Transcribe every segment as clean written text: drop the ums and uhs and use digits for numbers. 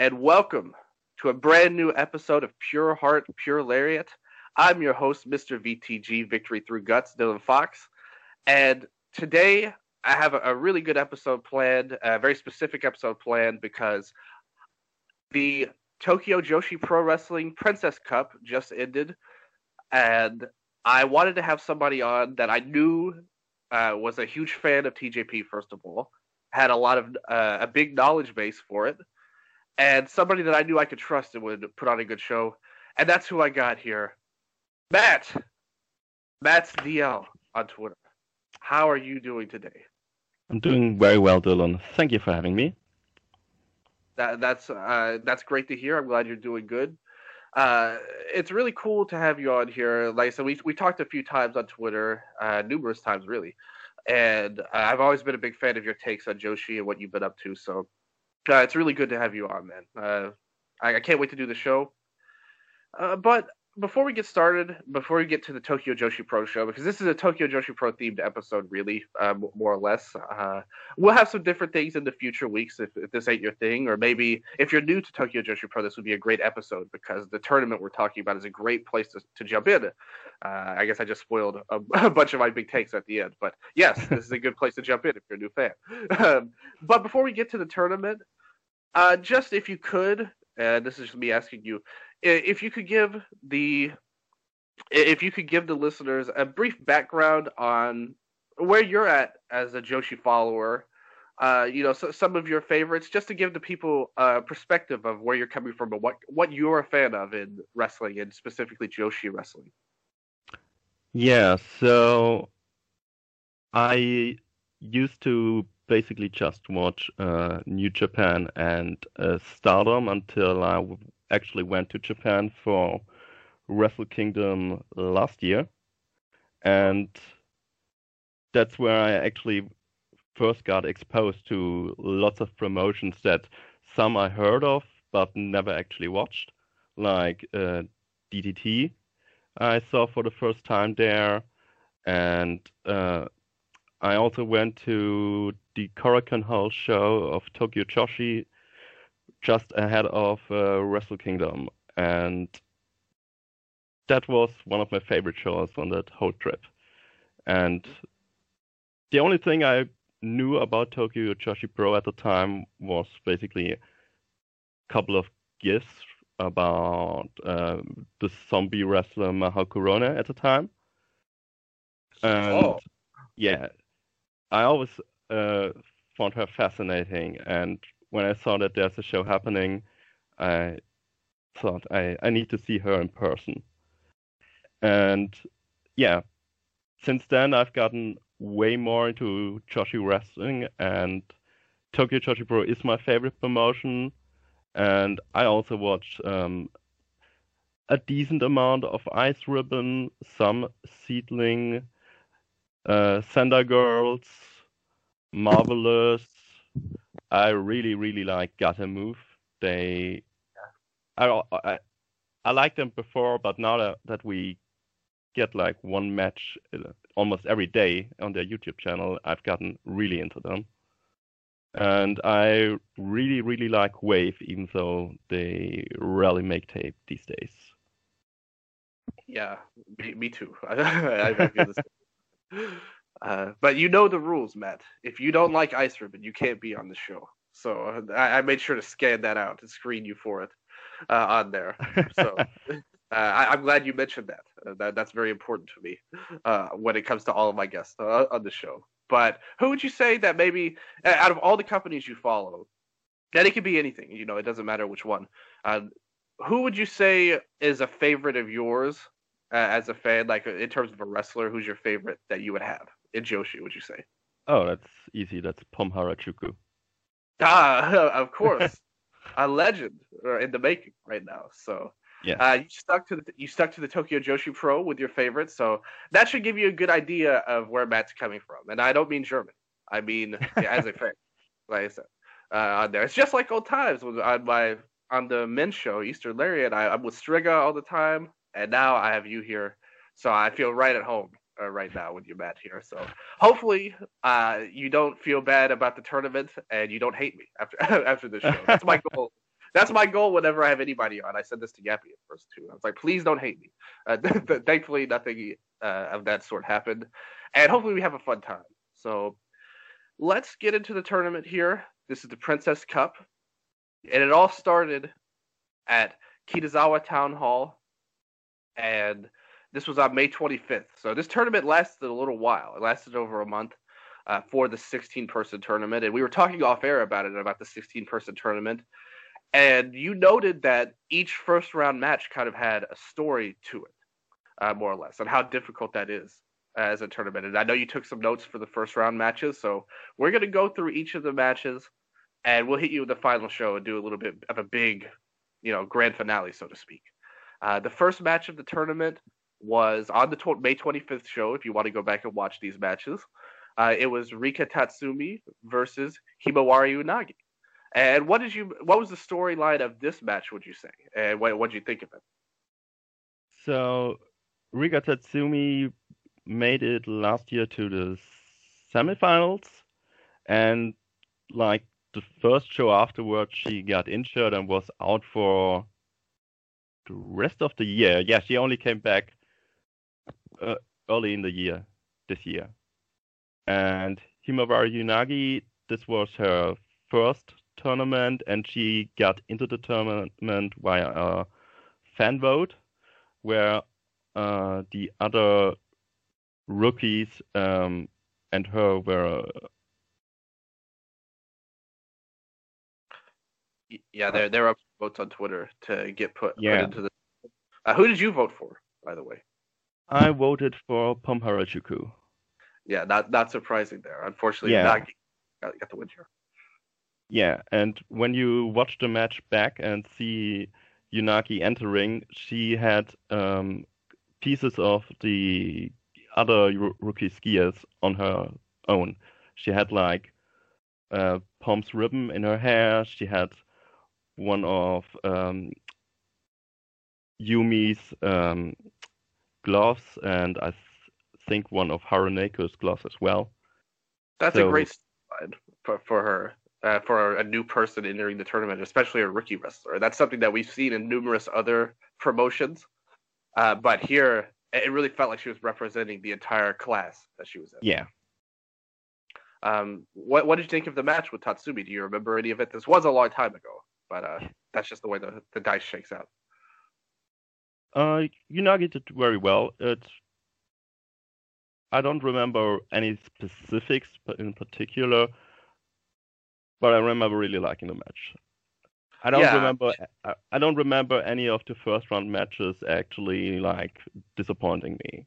and welcome to a brand new episode of Pure Heart, Pure Lariat. I'm your host, Mr. VTG, Victory Through Guts, Dylan Fox, and today I have a really good episode planned, a very specific episode planned because the Tokyo Joshi Pro Wrestling Princess Cup just ended, and I wanted to have somebody on that I knew was a huge fan of TJP, first of all, had a big knowledge base for it, and somebody that I knew I could trust and would put on a good show. And that's who I got here. Matt. Matt's DL on Twitter. How are you doing today? I'm doing very well, Dylan. Thank you for having me. That's great to hear. I'm glad you're doing good. It's really cool to have you on here. Like I said, we talked a few times on Twitter, numerous times really, and I've always been a big fan of your takes on Joshi and what you've been up to. So it's really good to have you on, man. I can't wait to do the show. But before we get started, before we get to the Tokyo Joshi Pro show, because this is a Tokyo Joshi Pro themed episode, really, more or less. We'll have some different things in the future weeks if this ain't your thing, or maybe if you're new to Tokyo Joshi Pro, this would be a great episode because the tournament we're talking about is a great place to jump in. I guess I just spoiled a bunch of my big takes at the end, but yes, this is a good place to jump in if you're a new fan. But before we get to the tournament, just if you could, and this is just me asking you, if you could give the listeners a brief background on where you're at as a Joshi follower, so some of your favorites, just to give the people a perspective of where you're coming from and what you're a fan of in wrestling, and specifically Joshi wrestling. Yeah, so I used to basically just watch New Japan and Stardom until I actually went to Japan for Wrestle Kingdom last year. And that's where I actually first got exposed to lots of promotions that some I heard of but never actually watched, like DDT I saw for the first time there. And I also went to the Korakuen Hall show of Tokyo Joshi just ahead of Wrestle Kingdom, and that was one of my favorite shows on that whole trip. And the only thing I knew about Tokyo Joshi Pro at the time was basically a couple of gifs about the zombie wrestler Maho Kurone at the time. And yeah, I always found her fascinating, and when I saw that there's a show happening, I thought I need to see her in person. And yeah, since then I've gotten way more into Joshi wrestling, and Tokyo Joshi Pro is my favorite promotion. And I also watch a decent amount of Ice Ribbon, some Seedling, Sender Girls, Marvelous. I really, really like Gata Move. I liked them before, but now that we get like one match almost every day on their YouTube channel, I've gotten really into them. And I really, really like Wave, even though they rarely make tape these days. Yeah, me too. I feel the same. But you know the rules, Matt. If you don't like Ice Ribbon, you can't be on the show. So I made sure to scan that out and screen you for it on there. So I'm glad you mentioned that. That's very important to me when it comes to all of my guests on the show. But who would you say that maybe out of all the companies you follow, and it could be anything, it doesn't matter which one. Who would you say is a favorite of yours as a fan, like in terms of a wrestler? Who's your favorite that you would have in Joshi, would you say? Oh, that's easy. That's Pom Harajuku. Of course. A legend in the making right now. So yeah, you stuck to the Tokyo Joshi Pro with your favorites. So that should give you a good idea of where Matt's coming from. And I don't mean German. I mean as a fan, like I said, on there. It's just like old times on the men's show, Eastern Lariat. I'm with Striga all the time, and now I have you here, so I feel right at home right now with you, Matt, here. So hopefully you don't feel bad about the tournament and you don't hate me after after this show. That's my goal. That's my goal whenever I have anybody on. I said this to Yappy at first too. I was like, please don't hate me. Thankfully, nothing of that sort happened, and hopefully we have a fun time. So let's get into the tournament here. This is the Princess Cup, and it all started at Kitazawa Town Hall, and this was on May 25th. So this tournament lasted a little while. It lasted over a month for the 16-person tournament, and we were talking off air about the 16-person tournament. And you noted that each first round match kind of had a story to it, more or less, and how difficult that is as a tournament. And I know you took some notes for the first round matches, so we're going to go through each of the matches, and we'll hit you with the final show and do a little bit of a big, grand finale, so to speak. The first match of the tournament was on the May 25th show, if you want to go back and watch these matches. It was Rika Tatsumi versus Himawari Unagi. And what was the storyline of this match, would you say? And what did you think of it? So, Rika Tatsumi made it last year to the semifinals, and like the first show afterwards, she got injured and was out for the rest of the year. Yeah, she only came back early in the year, this year. And Himawari Unagi, this was her first tournament, and she got into the tournament via a fan vote, where the other rookies and her were. Yeah, there are votes on Twitter to get put into the. Who did you vote for, by the way? I voted for Pom Harajuku. Yeah, not surprising there. Unfortunately, Unagi got the win here. Yeah, and when you watch the match back and see Unagi entering, she had pieces of the other rookie skiers on her own. She had like Pom's ribbon in her hair. She had one of Yumi's gloves, and I think one of Haruneko's gloves as well. That's a great sign for her. For a new person entering the tournament, especially a rookie wrestler. That's something that we've seen in numerous other promotions. But here, it really felt like she was representing the entire class that she was in. Yeah. What did you think of the match with Tatsumi? Do you remember any of it? This was a long time ago, but that's just the way the dice shakes out. Unagi did very well. I don't remember any specifics in particular, but I remember really liking the match. I don't remember any of the first round matches actually like disappointing me.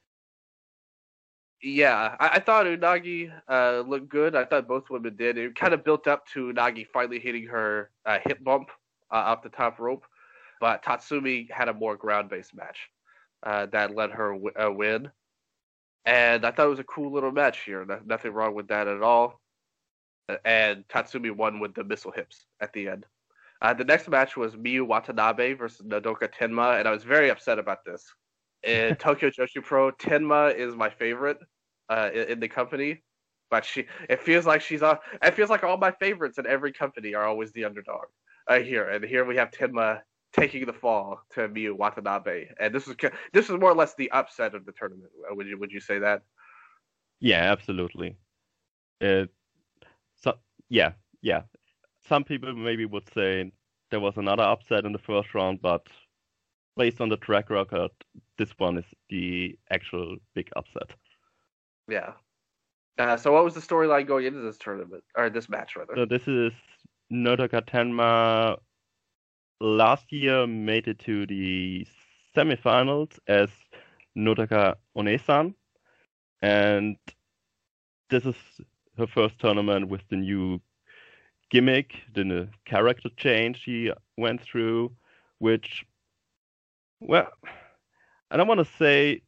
Yeah, I thought Unagi looked good. I thought both women did. It kind of built up to Unagi finally hitting her hip bump off the top rope, but Tatsumi had a more ground-based match that let her win. And I thought it was a cool little match here. Nothing wrong with that at all. And Tatsumi won with the missile hips at the end. The next match was Miyu Watanabe versus Nodoka Tenma, and I was very upset about this. In Tokyo Joshi Pro, Tenma is my favorite in the company, but it feels like all my favorites in every company are always the underdog here. And here we have Tenma taking the fall to Miyu Watanabe, and this is more or less the upset of the tournament. Would you say that? Yeah, absolutely. Yeah. Some people maybe would say there was another upset in the first round, but based on the track record, this one is the actual big upset. Yeah. So what was the storyline going into this tournament, or this match rather? So this is Nodoka Tenma. Last year made it to the semifinals as Nodoka Onesan, and this is her first tournament with the new gimmick, the character change she went through, which, well, I don't want to say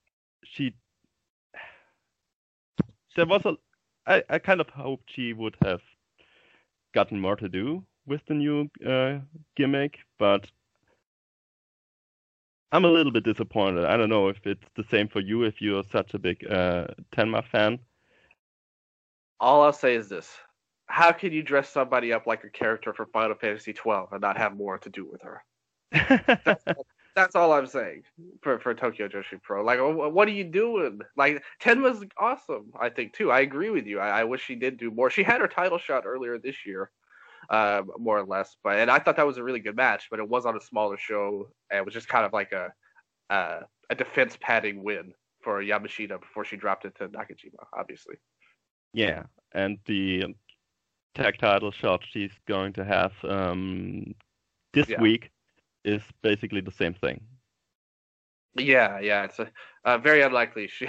I kind of hoped she would have gotten more to do with the new gimmick, but I'm a little bit disappointed. I don't know if it's the same for you, if you're such a big Tenma fan. All I'll say is this. how can you dress somebody up like a character from Final Fantasy 12 and not have more to do with her? That's that's all I'm saying for Tokyo Joshi Pro. Like, what are you doing? Like, Tenma's awesome, I think too. I agree with you. I wish she did do more. She had her title shot earlier this year, more or less. And I thought that was a really good match, but it was on a smaller show, and it was just kind of like a defense padding win for Yamashita before she dropped it to Nakajima, obviously. Yeah, and the tag title shot she's going to have this week is basically the same thing. Yeah, it's very unlikely she,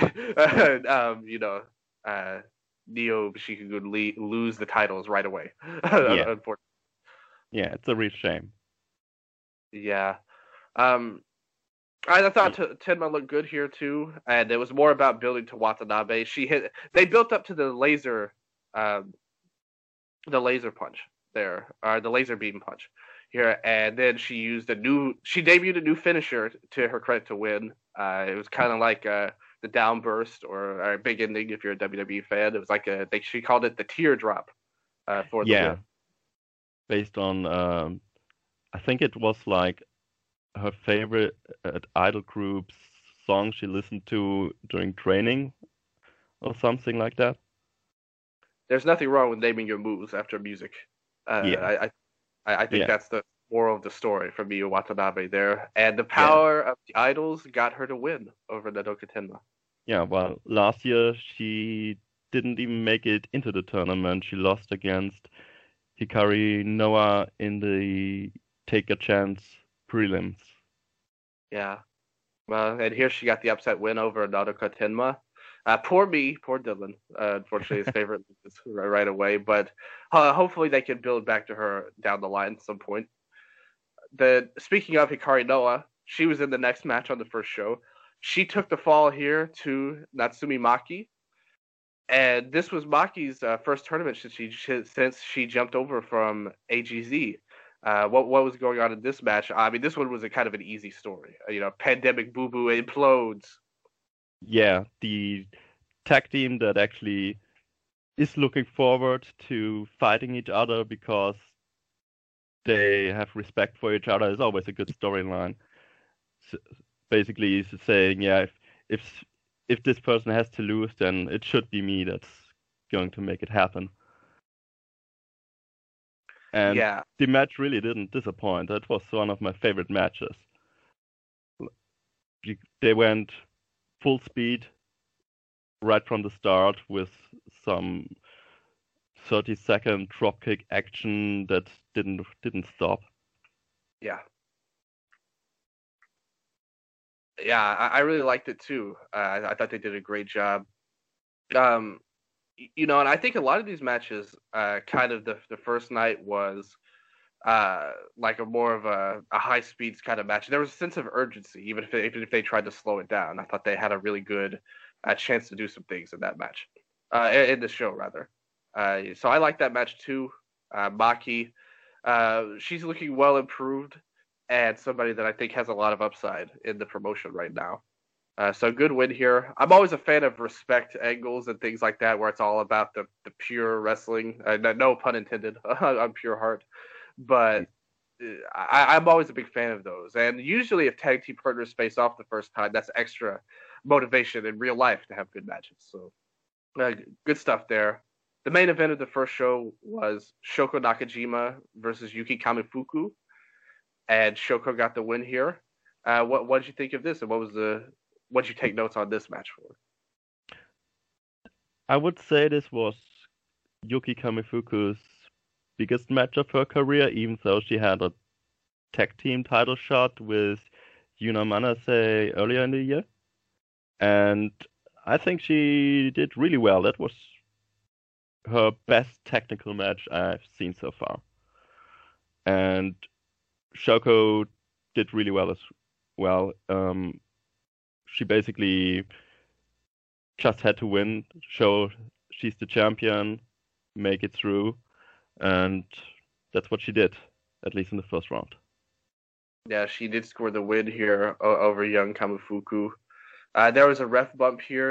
Neo Shikagu lose the titles right away. Yeah. Unfortunately. Yeah, it's a real shame. Yeah. I thought Tenma looked good here too, and it was more about building to Watanabe. They built up to the laser punch there, or the laser beam punch here, and then she debuted a new finisher to her credit to win. It was kind of like the downburst or a big ending if you're a WWE fan. It was like she called it the teardrop for the win. Based on I think it was like her favorite idol group's song she listened to during training or something like that. There's nothing wrong with naming your moves after music. I think that's the moral of the story for Miyu Watanabe there. And the power of the idols got her to win over Nodoka Tenma. Yeah, well, last year she didn't even make it into the tournament. She lost against Hikari Noah in the Take a Chance prelims. Yeah. Well, and here she got the upset win over Nodoka Tenma. Poor Dylan. Unfortunately, his favorite is right away. But hopefully they can build back to her down the line at some point. Speaking of Hikari Noah, she was in the next match on the first show. She took the fall here to Natsumi Maki. And this was Maki's first tournament since she jumped over from AGZ. What was going on in this match? I mean, this one was a kind of an easy story. Pandemic Boo Boo implodes. Yeah, the tag team that actually is looking forward to fighting each other because they have respect for each other is always a good storyline. So basically, it's saying, yeah, if this person has to lose, then it should be me that's going to make it happen. And the match really didn't disappoint. That was one of my favorite matches. They went full speed right from the start with some 30-second dropkick action that didn't stop. Yeah, I really liked it too. I thought they did a great job. And I think a lot of these matches, kind of the first night was like a more of a high speeds kind of match. There was a sense of urgency, even if they tried to slow it down. I thought they had a really good chance to do some things in that match, in the show rather. So I like that match too. Maki, she's looking well improved, and somebody that I think has a lot of upside in the promotion right now. So good win here. I'm always a fan of respect angles and things like that, where it's all about the pure wrestling. No pun intended on pure heart. But I'm always a big fan of those. And usually if tag team partners face off the first time, that's extra motivation in real life to have good matches. So good stuff there. The main event of the first show was Shoko Nakajima versus Yuki Kamifuku. And Shoko got the win here. What did you think of this? And what did you take notes on this match for? I would say this was Yuki Kamifuku's biggest match of her career, even though she had a tag team title shot with Yuna Manase earlier in the year. And I think she did really well. That was her best technical match I've seen so far. And Shoko did really well as well. She basically just had to win, show she's the champion, make it through. And that's what she did, at least in the first round. Yeah, she did score the win here over young Kamifuku. There was a ref bump here,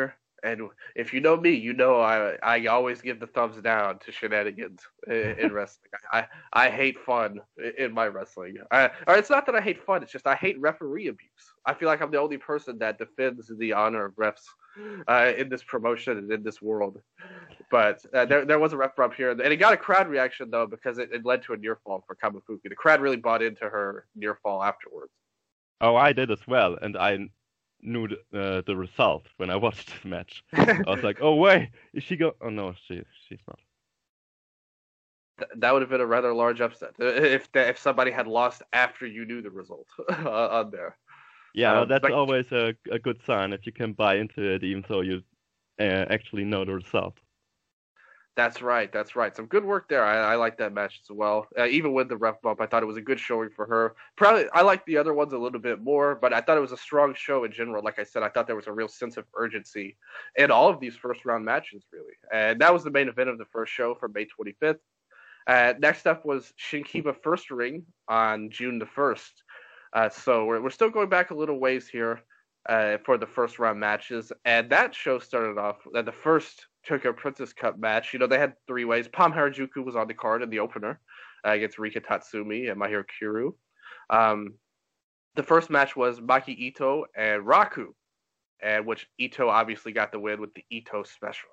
And if you know me, you know I always give the thumbs down to shenanigans in wrestling. I hate fun in my wrestling. Or it's not that I hate fun. It's just I hate referee abuse. I feel like I'm the only person that defends the honor of refs in this promotion and in this world. But there was a ref bump here, and it got a crowd reaction though because it led to a near fall for Kamifuki. The crowd really bought into her near fall afterwards. Oh, I did as well, and I knew the result when I watched the match. I was like, "Oh wait, is she go? Oh no, she's not." That would have been a rather large upset if somebody had lost after you knew the result on there. Yeah, well, that's always a good sign if you can buy into it, even though you actually know the result. That's right. That's right. Some good work there. I like that match as well. Even with the ref bump, I thought it was a good showing for her. Probably, I like the other ones a little bit more, but I thought it was a strong show in general. Like I said, I thought there was a real sense of urgency in all of these first round matches, really. And that was the main event of the first show from May 25th. Next up was Shinkiba First Ring on June the 1st. So we're still going back a little ways here for the first round matches. And that show started off the first Tokyo Princess Cup match. You know, they had three ways. Pam Harajuku was on the card in the opener against Rika Tatsumi and Mahiro Kuru. The first match was Maki Ito and Raku, and which Ito obviously got the win with the Ito special.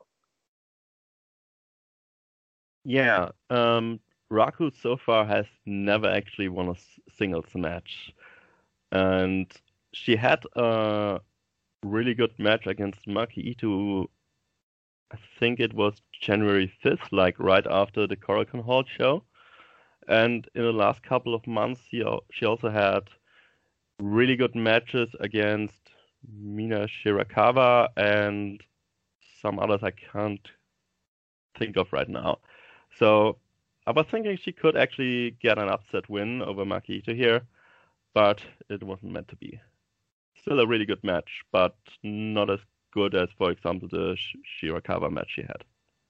Yeah, Raku so far has never actually won a singles match, and she had a really good match against Maki Ito. I think it was January 5th, like right after the Korakuen Hall show. And in the last couple of months, she also had really good matches against Mina Shirakawa and some others I can't think of right now. So I was thinking she could actually get an upset win over Maki Ito here, but it wasn't meant to be. Still a really good match, but not as good as, for example, the Shirakawa match she had.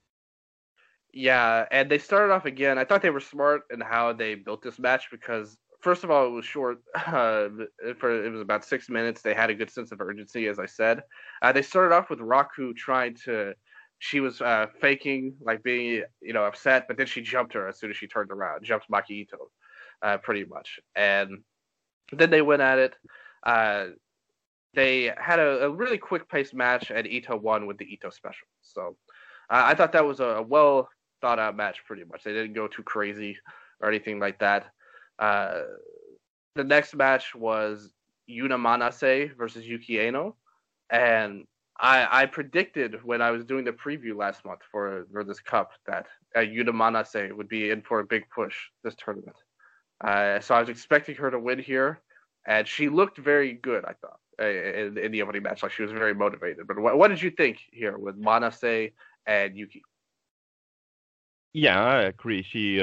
Yeah, and they started off again. I thought they were smart in how they built this match because, first of all, it was short. It was about 6 minutes. They had a good sense of urgency, as I said. They started off with Raku trying to. She was faking, like being, upset, but then she jumped her as soon as she turned around. Jumped Maki Ito, pretty much. And then they went at it. They had a really quick-paced match, and Ito won with the Ito special. So I thought that was a well thought out match, pretty much. They didn't go too crazy or anything like that. The next match was Yuna Manase versus Yuki Aino, and I predicted when I was doing the preview last month for this cup that Yuna Manase would be in for a big push this tournament. So I was expecting her to win here, and she looked very good, I thought, in the opening match. Like, she was very motivated. But what did you think here with Manase and Yuki? Yeah, I agree. She,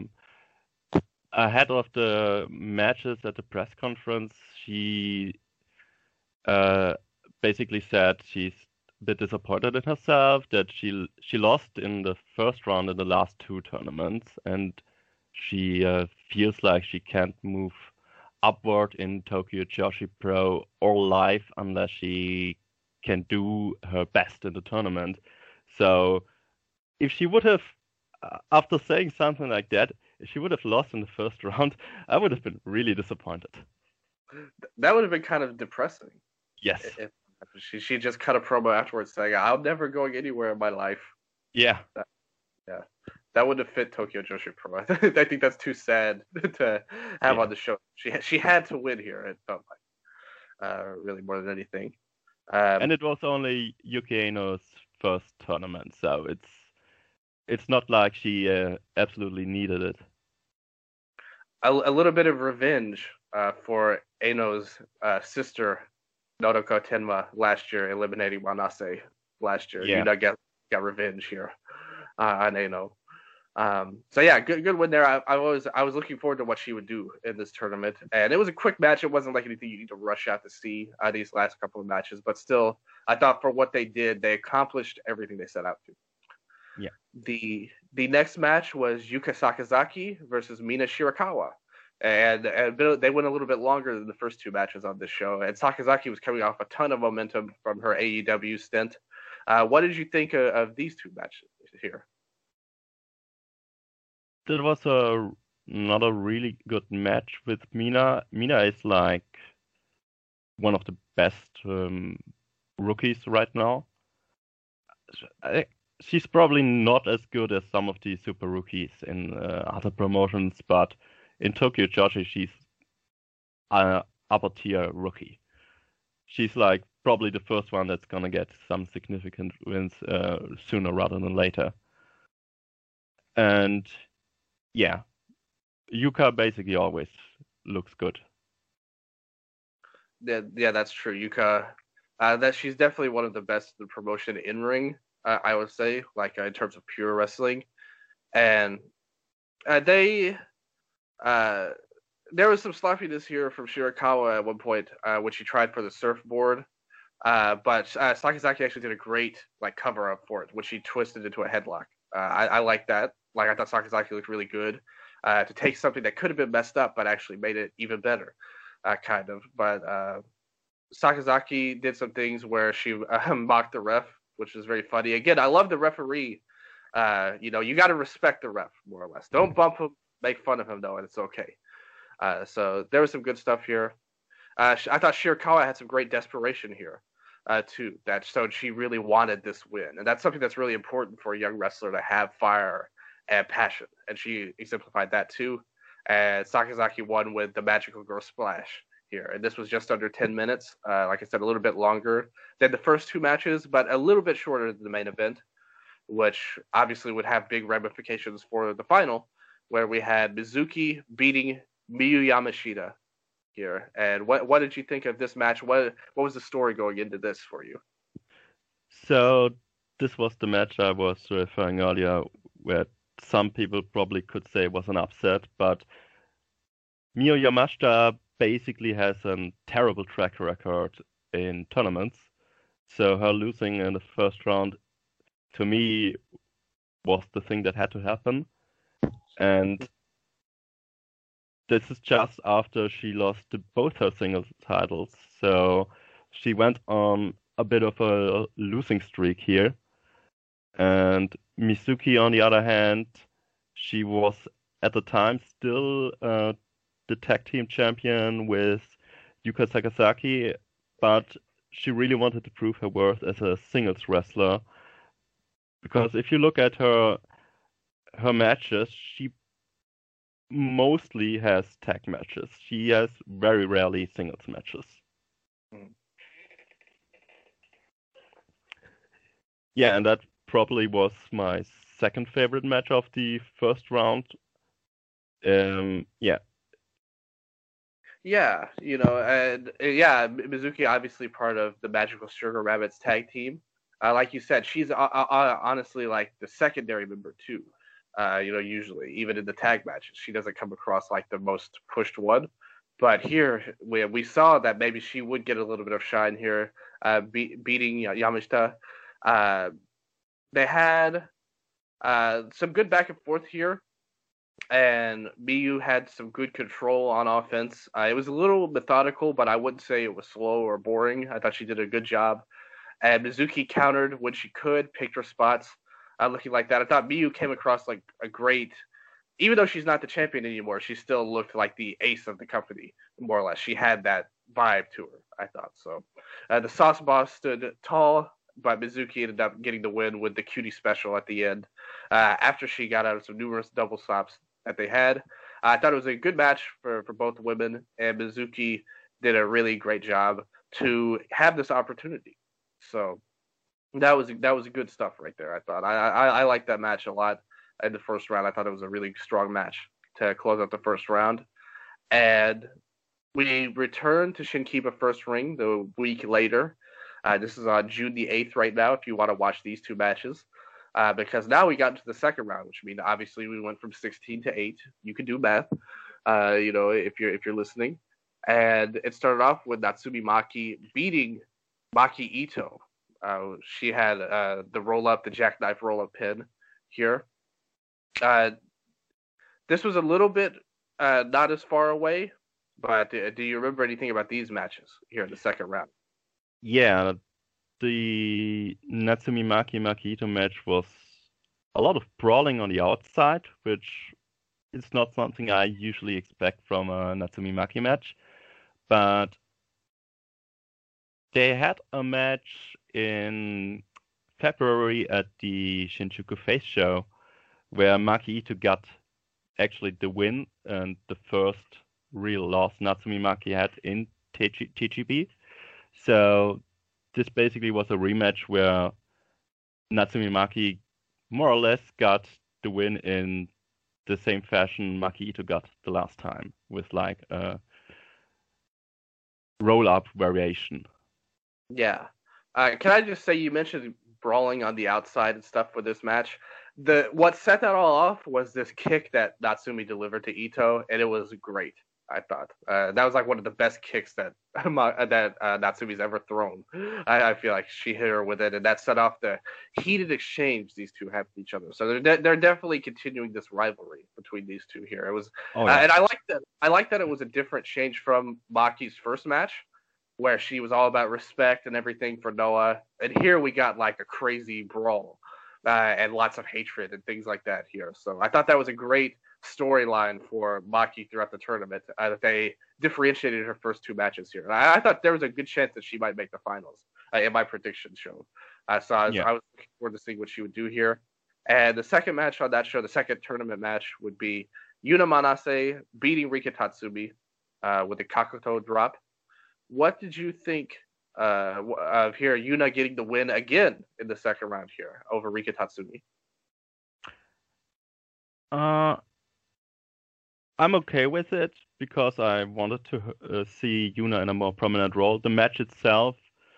ahead of the matches at the press conference, she basically said she's a bit disappointed in herself, that she lost in the first round in the last two tournaments, and she feels like she can't move upward in Tokyo Joshi Pro or live unless she can do her best in the tournament. So if she would have, after saying something like that, if she would have lost in the first round, I would have been really disappointed. That would have been kind of depressing. Yes. She just cut a promo afterwards saying, "I'm never going anywhere in my life." Yeah. That wouldn't have fit Tokyo Joshi Pro. I think that's too sad to have on the show. She had to win here. It felt like really more than anything. And it was only Yuki Aino's first tournament, so it's not like she absolutely needed it. A little bit of revenge for Aino's sister, Noriko Tenma, last year, eliminating Manase last year. Yeah. Yuna got revenge here on Aino. So yeah, good win there. I was looking forward to what she would do in this tournament, and it was a quick match. It wasn't like anything you need to rush out to see these last couple of matches, but still, I thought for what they did, they accomplished everything they set out to. Yeah. The next match was Yuka Sakazaki versus Mina Shirakawa, and they went a little bit longer than the first two matches on this show. And Sakazaki was coming off a ton of momentum from her AEW stint. What did you think of these two matches here? That was a not a really good match with Mina. Mina is like one of the best rookies right now. I, she's probably not as good as some of the super rookies in other promotions, but in Tokyo Joshi, she's an upper tier rookie. She's like probably the first one that's gonna get some significant wins sooner rather than later. And yeah, Yuka basically always looks good. Yeah, that's true. Yuka, that she's definitely one of the best in the promotion in ring. I would say, like in terms of pure wrestling, and they uh, there was some sloppiness here from Shirakawa at one point when she tried for the surfboard. But Sakazaki actually did a great like cover up for it when she twisted into a headlock. I like that. Like I thought Sakazaki looked really good to take something that could have been messed up, but actually made it even better, kind of. But Sakazaki did some things where she mocked the ref, which is very funny. Again, I love the referee. You got to respect the ref more or less. Don't bump him, make fun of him though, and it's okay. So there was some good stuff here. I thought Shirakawa had some great desperation here, too. That showed she really wanted this win, and that's something that's really important for a young wrestler to have fire and passion, and she exemplified that too. And Sakazaki won with the Magical Girl Splash here, and this was just under 10 minutes. Like I said, a little bit longer than the first two matches, but a little bit shorter than the main event, which obviously would have big ramifications for the final, where we had Mizuki beating Miyu Yamashita here. And what did you think of this match? What was the story going into this for you? So this was the match I was referring earlier, where some people probably could say was an upset, but Miyu Yamashita basically has a terrible track record in tournaments. So her losing in the first round, to me, was the thing that had to happen. And this is just after she lost both her singles titles. So she went on a bit of a losing streak here. And Mizuki, on the other hand, she was at the time still the tag team champion with Yuka Sakazaki, but she really wanted to prove her worth as a singles wrestler. Because if you look at her matches, she mostly has tag matches. She has very rarely singles matches. Mm. Yeah, and that probably was my second favorite match of the first round. Yeah. Yeah, and yeah, Mizuki obviously part of the Magical Sugar Rabbits tag team. Like you said, she's honestly like the secondary member too. Usually even in the tag matches, she doesn't come across like the most pushed one. But here we saw that maybe she would get a little bit of shine here, beating Yamashita. Uh, they had some good back and forth here, and Miyu had some good control on offense. It was a little methodical, but I wouldn't say it was slow or boring. I thought she did a good job. And Mizuki countered when she could, picked her spots, looking like that. I thought Miyu came across like a great, even though she's not the champion anymore, she still looked like the ace of the company, more or less. She had that vibe to her, I thought. So the Sauce Boss stood tall, but Mizuki ended up getting the win with the cutie special at the end after she got out of some numerous double stops that they had. I thought it was a good match for both women, and Mizuki did a really great job to have this opportunity. So that was good stuff right there. I thought I liked that match a lot in the first round. I thought it was a really strong match to close out the first round, and we returned to Shinkiba First Ring the week later. This is on June the 8th right now. If you want to watch these two matches, because now we got into the second round, which means obviously we went from 16 to 8. You can do math, if you're listening. And it started off with Natsumi Maki beating Maki Ito. She had the roll up, the jackknife roll up pin here. Uh, this was a little bit not as far away, but do you remember anything about these matches here in the second round? Yeah, the Natsumi Maki Ito match was a lot of brawling on the outside, which is not something I usually expect from a Natsumi Maki match. But they had a match in February at the Shinjuku Face Show where Maki Ito got actually the win and the first real loss Natsumi Maki had in TGB. So this basically was a rematch where Natsumi Maki more or less got the win in the same fashion Maki Ito got the last time, with like a roll-up variation. Yeah. Can I just say, you mentioned brawling on the outside and stuff for this match. What set that all off was this kick that Natsumi delivered to Ito, and it was great. I thought that was like one of the best kicks that Natsumi's ever thrown. I feel like she hit her with it, and that set off the heated exchange these two had with each other. So they're definitely continuing this rivalry between these two here. It was, and I like that. I like that it was a different change from Maki's first match, where she was all about respect and everything for Noah, and here we got like a crazy brawl and lots of hatred and things like that here. So I thought that was a great storyline for Maki throughout the tournament, that they differentiated her first two matches here. And I thought there was a good chance that she might make the finals in my prediction show. So I was looking forward to seeing what she would do here. And the second match on that show, the second tournament match, would be Yuna Manase beating Rika Tatsumi with a Kakuto drop. What did you think of here, Yuna getting the win again in the second round here over Rika Tatsumi? I'm okay with it because I wanted to see Yuna in a more prominent role. The match itself,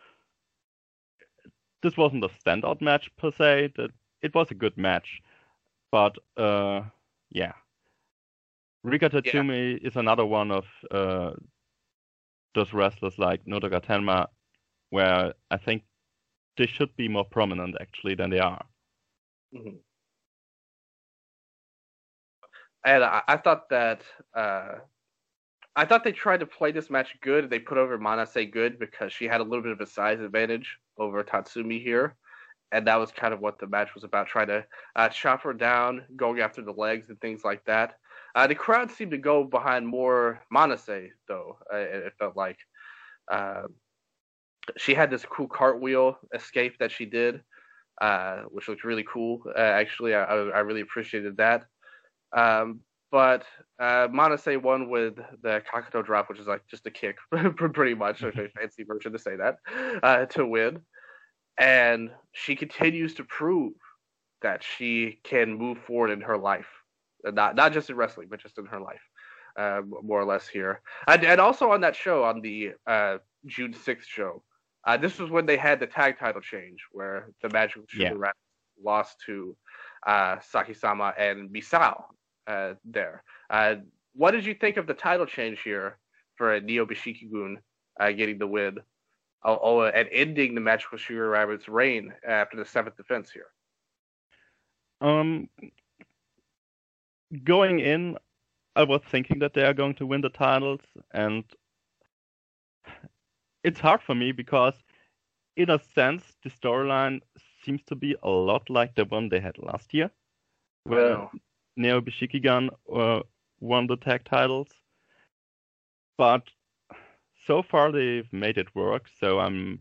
this wasn't a standout match per se. It was a good match, but yeah, Rika Tatsumi is another one of those wrestlers like Nodoka Tenma, where I think they should be more prominent actually than they are. Mm-hmm. And I thought that they tried to play this match good. They put over Manase good because she had a little bit of a size advantage over Tatsumi here, and that was kind of what the match was about, trying to chop her down, going after the legs and things like that. The crowd seemed to go behind more Manase, though. It felt like she had this cool cartwheel escape that she did, which looked really cool. Actually, I really appreciated that. But Manase won with the Kakuto drop, which is like just a kick, pretty much, a fancy version to say that, to win. And she continues to prove that she can move forward in her life, not just in wrestling, but just in her life, more or less here. And also on that show, on the June 6th show, this was when they had the tag title change, where the Magical Sugar Rat lost to Saki-sama and Misao there. What did you think of the title change here for Neo Bishiki-gun getting the win? And ending the Magical Sugar Rabbit's reign after the 7th defense here. Going in, I was thinking that they are going to win the titles, and it's hard for me because, in a sense, the storyline seems to be a lot like the one they had last year, where Neo Bishiki-gun won the tag titles. But so far they've made it work, so I'm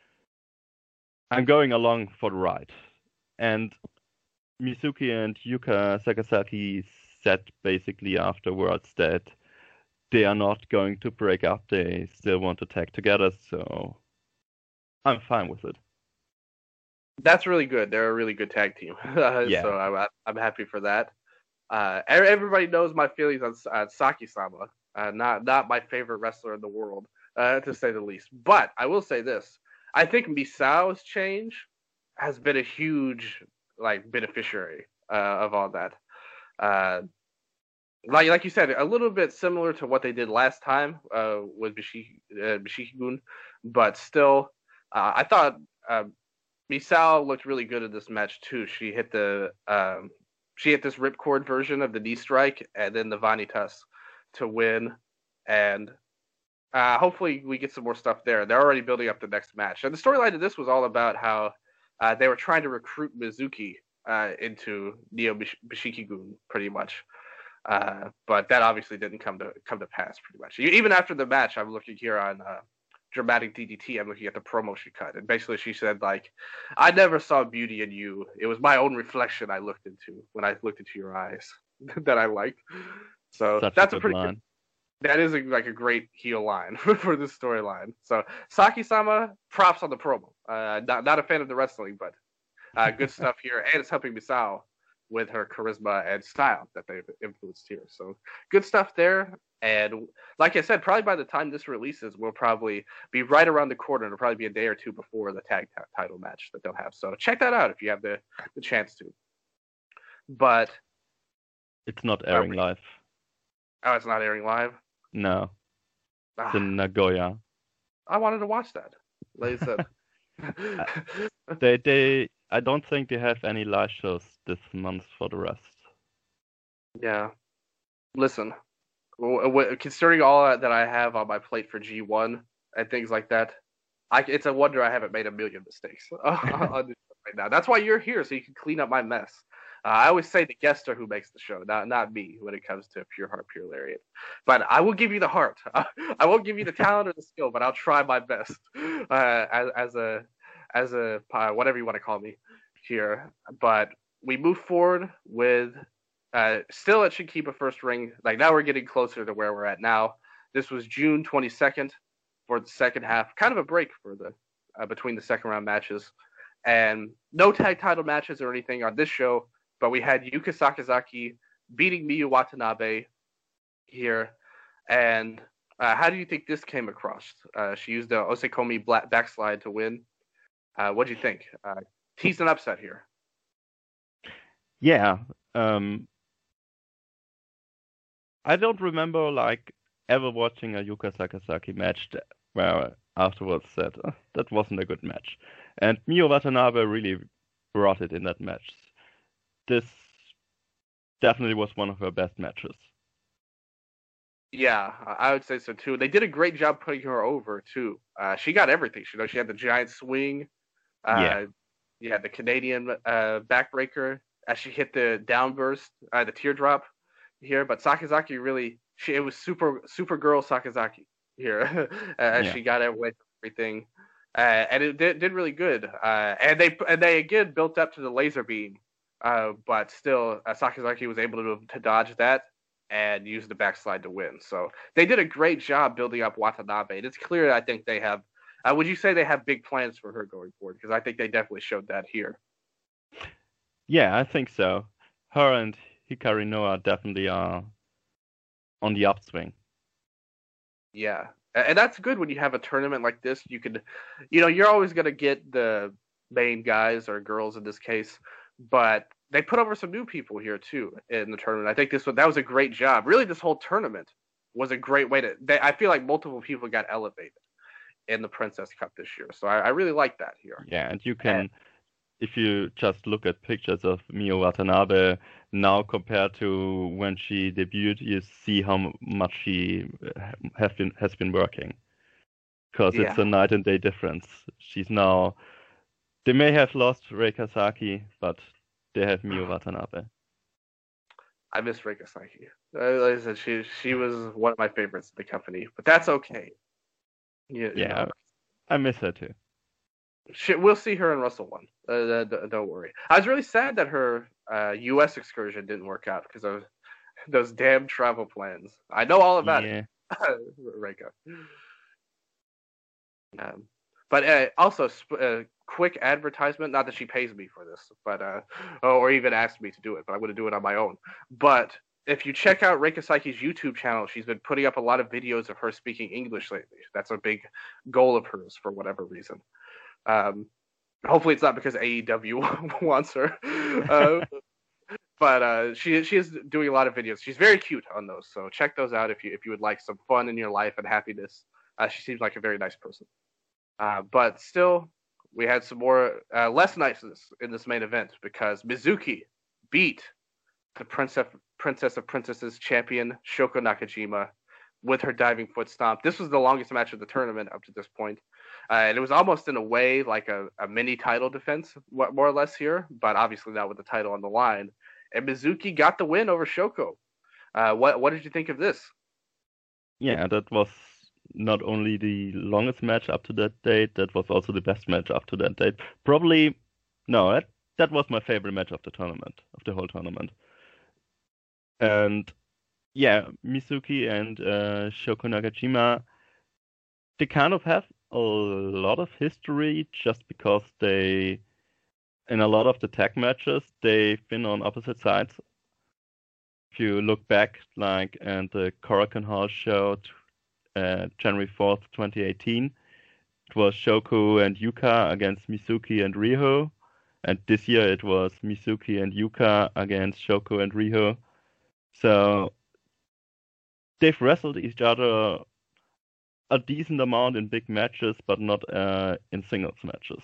going along for the ride. And Mizuki and Yuka Sakazaki said basically afterwards that they are not going to break up. They still want to tag together, so I'm fine with it. That's really good. They're a really good tag team. So I'm happy for that. Everybody knows my feelings on Saki-sama. Not my favorite wrestler in the world, to say the least. But I will say this: I think Misao's change has been a huge beneficiary of all that. Like you said, a little bit similar to what they did last time with Bishiki-gun, but still, I thought Misao looked really good in this match too. She hit this ripcord version of the knee strike and then the Vanitas to win, and hopefully we get some more stuff there. They're already building up the next match, and the storyline of this was all about how they were trying to recruit Mizuki into Neo Bishiki-gun, pretty much. But that obviously didn't come to pass, pretty much. Even after the match, I'm looking here on Dramatic DDT. I'm looking at the promo she cut, and basically she said like, "I never saw beauty in you. It was my own reflection I looked into when I looked into your eyes that I liked." So Such that's a a good pretty line. that is like a great heel line for this storyline. So Saki-sama, props on the promo. Not a fan of the wrestling, but good stuff here, and it's helping Misao with her charisma and style that they've influenced here. So good stuff there. And like I said, probably by the time this releases, we'll probably be right around the corner. It'll probably be a day or two before the tag title match that they'll have. So check that out if you have the chance to. But It's not airing live. Oh, it's not airing live? No. It's in Nagoya. I wanted to watch that. Like I said. I don't think they have any live shows this month for the rest. Yeah. Listen, considering all that I have on my plate for G1 and things like that, it's a wonder I haven't made a million mistakes on this show right now. That's why you're here, so you can clean up my mess. I always say the guests are who makes the show, not me when it comes to Pure Heart, Pure Lariat. But I will give you the heart. I won't give you the talent or the skill, but I'll try my best as a whatever you want to call me here. But we move forward with still at Shinkiba First Ring. Like now we're getting closer to where we're at now. This was June 22nd for the second half. Kind of a break for the between the second round matches. And no tag title matches or anything on this show, but we had Yuka Sakazaki beating Miyu Watanabe here. And how do you think this came across? She used the Osekomi backslide to win. What do you think? Teased an upset here. Yeah. I don't remember like ever watching a Yuka Sakazaki match where afterwards said, oh, that wasn't a good match. And Miyu Watanabe really brought it in that match. This definitely was one of her best matches. Yeah, I would say so too. They did a great job putting her over too. She got everything. She had the giant swing. The Canadian backbreaker as she hit the downburst, the teardrop here. But Sakazaki really, it was super girl Sakazaki here as she got away from everything, and it did really good. And they again built up to the laser beam, but still Sakazaki was able to dodge that and use the backslide to win. So they did a great job building up Watanabe. And it's clear, I think they have. Would you say they have big plans for her going forward? Because I think they definitely showed that here. Yeah, I think so. Her and Hikari Noa definitely are on the upswing. Yeah, and that's good when you have a tournament like this. You could, you're always going to get the main guys or girls in this case, but they put over some new people here too in the tournament. I think that was a great job. Really, this whole tournament was a great way I feel like multiple people got elevated in the Princess Cup this year. So I really like that here. Yeah, and you can, if you just look at pictures of Miyu Watanabe now compared to when she debuted, you see how much she has been working. Because it's a night and day difference. They may have lost Reika Saki, but they have Miyu Watanabe. I miss Reika Saki. Like I said, she was one of my favorites in the company, but that's okay. Yeah, I miss her too. We'll see her in Wrestle One. Don't worry. I was really sad that her U.S. excursion didn't work out because of those damn travel plans. I know all about it, Reika. But also, quick advertisement. Not that she pays me for this, but or even asked me to do it, but I'm going to do it on my own. But if you check out Reika Saki's YouTube channel, she's been putting up a lot of videos of her speaking English lately. That's a big goal of hers for whatever reason. Hopefully it's not because AEW wants her. But she is doing a lot of videos. She's very cute on those, so check those out if you would like some fun in your life and happiness. She seems like a very nice person. But still, we had some more less niceness in this main event because Mizuki beat the Princess of Princesses champion Shoko Nakajima with her diving foot stomp. This was the longest match of the tournament up to this point. And it was almost in a way like a mini title defense, more or less here, but obviously not with the title on the line. And Mizuki got the win over Shoko. What did you think of this? Yeah, that was not only the longest match up to that date, that was also the best match up to that date. Probably, no, that was my favorite match of the tournament, of the whole tournament. And yeah, Mizuki and Shoko Nakajima, they kind of have a lot of history just because they, in a lot of the tag matches, they've been on opposite sides. If you look back, like at the Korakuen Hall show, January 4th, 2018, it was Shoko and Yuka against Mizuki and Riho. And this year it was Mizuki and Yuka against Shoko and Riho. So they've wrestled each other a decent amount in big matches, but not in singles matches.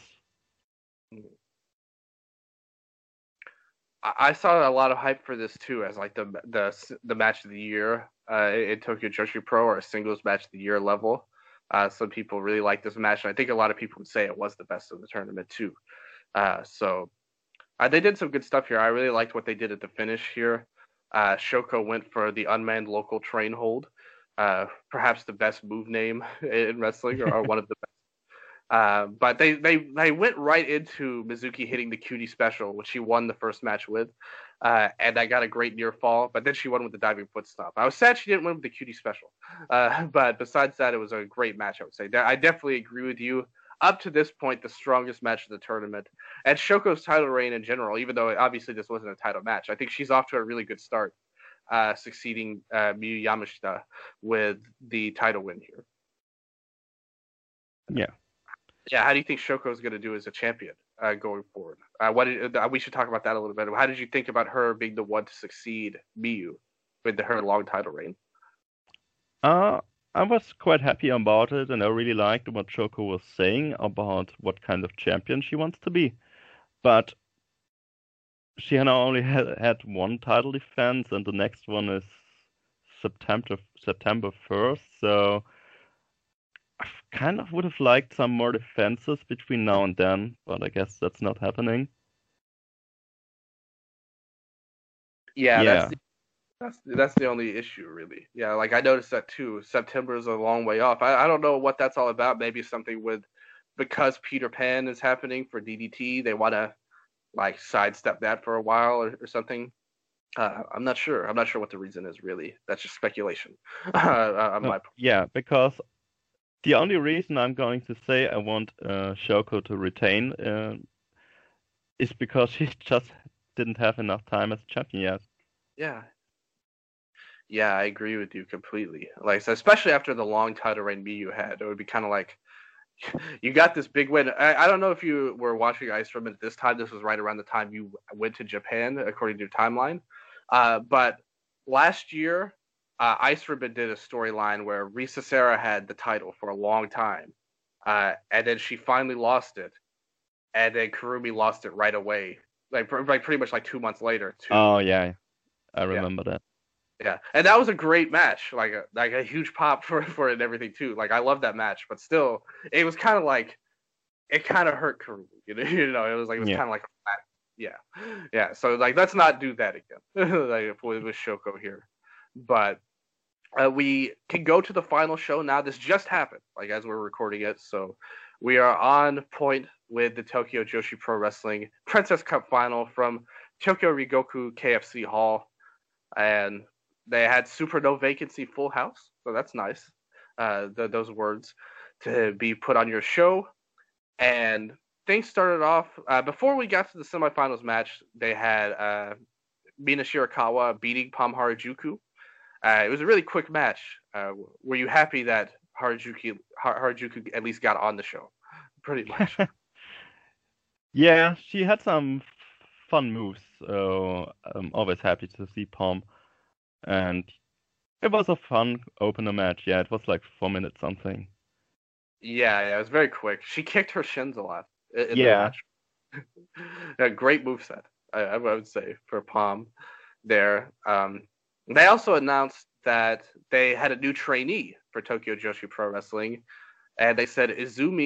I saw a lot of hype for this too, as like the match of the year in Tokyo Joshi Pro, or a singles match of the year level. Some people really like this match, and I think a lot of people would say it was the best of the tournament too. So they did some good stuff here. I really liked what they did at the finish here. Shoko went for the unmanned local train hold, perhaps the best move name in wrestling, or one of the best. But they went right into Mizuki hitting the cutie special, which she won the first match with, and I got a great near fall. But then she won with the diving foot stomp. I was sad she didn't win with the cutie special, but besides that, it was a great match. I would say I definitely agree with you. Up to this point, the strongest match of the tournament, and Shoko's title reign in general. Even though obviously this wasn't a title match, I think she's off to a really good start, succeeding Miyu Yamashita with the title win here. Yeah. Yeah, how do you think Shoko is going to do as a champion going forward? We should talk about that a little bit. How did you think about her being the one to succeed Miyu with her long title reign? I was quite happy about it, and I really liked what Shoko was saying about what kind of champion she wants to be. But she now only had one title defense, and the next one is September 1st. So I kind of would have liked some more defenses between now and then, but I guess that's not happening. Yeah. That's the only issue, really. Yeah, like I noticed that too. September is a long way off. I don't know what that's all about. Maybe something because Peter Pan is happening for DDT, they want to like sidestep that for a while or something. I'm not sure. I'm not sure what the reason is, really. That's just speculation on my part. Yeah, because the only reason I'm going to say I want Shoko to retain is because she just didn't have enough time as champion yet. Yeah, I agree with you completely. Like, so especially after the long title reign Miyu had, it would be kind of like, you got this big win. I don't know if you were watching Ice Ribbon at this time. This was right around the time you went to Japan, according to your timeline. But last year, Ice Ribbon did a storyline where Risa Sera had the title for a long time, and then she finally lost it, and then Kurumi lost it right away, like pretty much like 2 months later. Oh yeah, I remember that. Yeah, and that was a great match, like a huge pop for it and everything too. Like I love that match, but still, it was kind of like it kind of hurt Kurumi. It was kind of like yeah. So like let's not do that again, like with Shoko here. But we can go to the final show now. This just happened, like as we're recording it, so we are on point with the Tokyo Joshi Pro Wrestling Princess Cup final from Tokyo Rigoku KFC Hall, and they had Super No Vacancy Full House, so that's nice. Those words to be put on your show. And things started off, before we got to the semifinals match, they had Mina Shirakawa beating Pom Harajuku. It was a really quick match. Were you happy that Harajuku at least got on the show? Pretty much. Yeah, she had some fun moves, so I'm always happy to see Pom. And it was a fun opener match. Yeah, it was like 4 minutes something. Yeah, it was very quick. She kicked her shins a lot in the Yeah. match. A great moveset, I would say, for Pom there. They also announced that they had a new trainee for Tokyo Joshi Pro Wrestling, and they said Izumi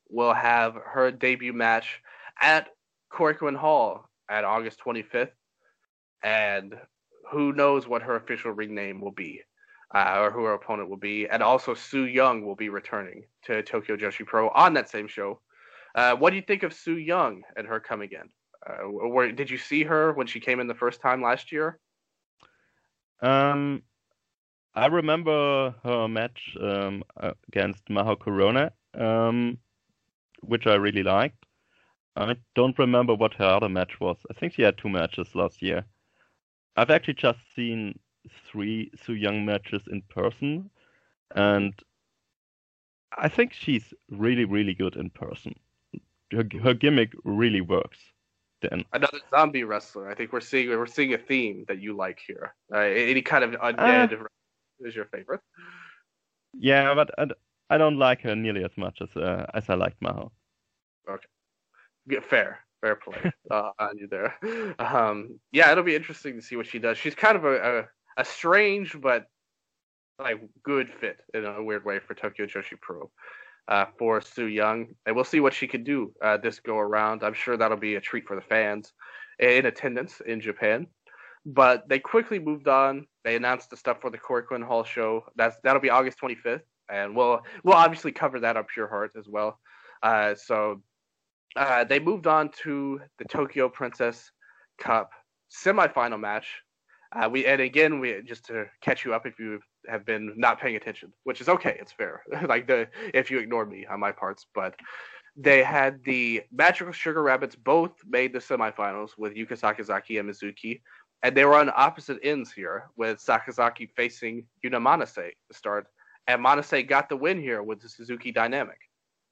will have her debut match at Korakuen Hall at August 25th, and who knows what her official ring name will be, or who her opponent will be. And also, Su Yung will be returning to Tokyo Joshi Pro on that same show. What do you think of Su Yung and her coming in? Did you see her when she came in the first time last year? Um, I remember her match against Maho Corona, which I really liked. I don't remember what her other match was. I think she had 2 matches last year. I've actually just seen 3 Su Yung matches in person, and I think she's really, really good in person. Her gimmick really works. Then Another zombie wrestler. I think we're seeing a theme that you like here. Any kind of uh, undead is your favorite. yeah, but I don't like her nearly as much as I liked Maho. Okay, fair play on you there. Yeah, it'll be interesting to see what she does. She's kind of a strange but like good fit in a weird way for Tokyo Joshi Pro. For Su Yung, and we'll see what she can do this go around. I'm sure that'll be a treat for the fans in attendance in Japan. But they quickly moved on. They announced the stuff for the Korakuen Hall show. That'll be August 25th, and we'll obviously cover that on Pure Heart as well. So they moved on to the Tokyo Princess Cup semifinal match. We just to catch you up if you have been not paying attention, which is okay, it's fair. If you ignore me on my parts, but they had the Magical Sugar Rabbits both made the semifinals with Yuka Sakazaki and Mizuki, and they were on opposite ends here with Sakazaki facing Yuna Manase to start, and Manase got the win here with the Suzuki Dynamic.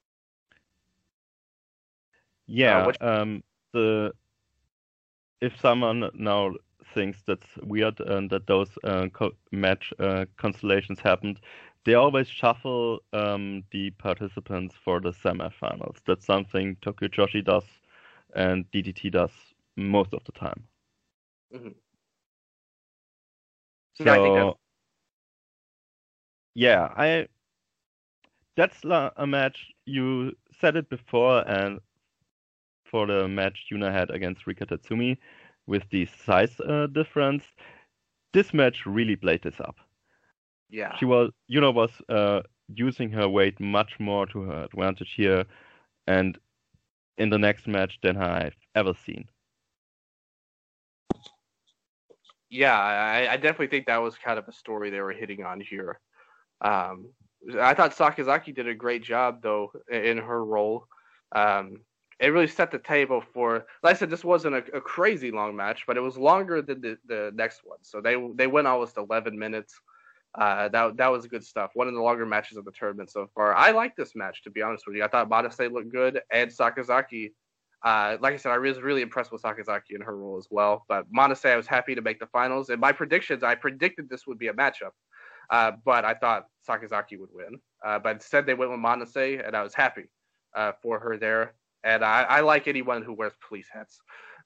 Yeah, if someone now thinks that's weird and that those match constellations happened, they always shuffle the participants for the semifinals. That's something Tokyo Joshi does and DDT does most of the time. Mm-hmm. So yeah, that's a match. You said it before, and for the match Yuna had against Rika Tatsumi with the size difference, this match really played this up. Yeah. Yuna was using her weight much more to her advantage here, and in the next match than I've ever seen. Yeah, I definitely think that was kind of a story they were hitting on here. I thought Sakazaki did a great job though in her role. It really set the table for. Like I said, this wasn't a crazy long match, but it was longer than the next one. So they went almost 11 minutes. That was good stuff. One of the longer matches of the tournament so far. I like this match, to be honest with you. I thought Manase looked good, and Sakazaki. Like I said, I was really impressed with Sakazaki in her role as well. But Manase, I was happy to make the finals. And my predictions, I predicted this would be a matchup. But I thought Sakazaki would win. But instead, they went with Manase, and I was happy for her there. And I like anyone who wears police hats.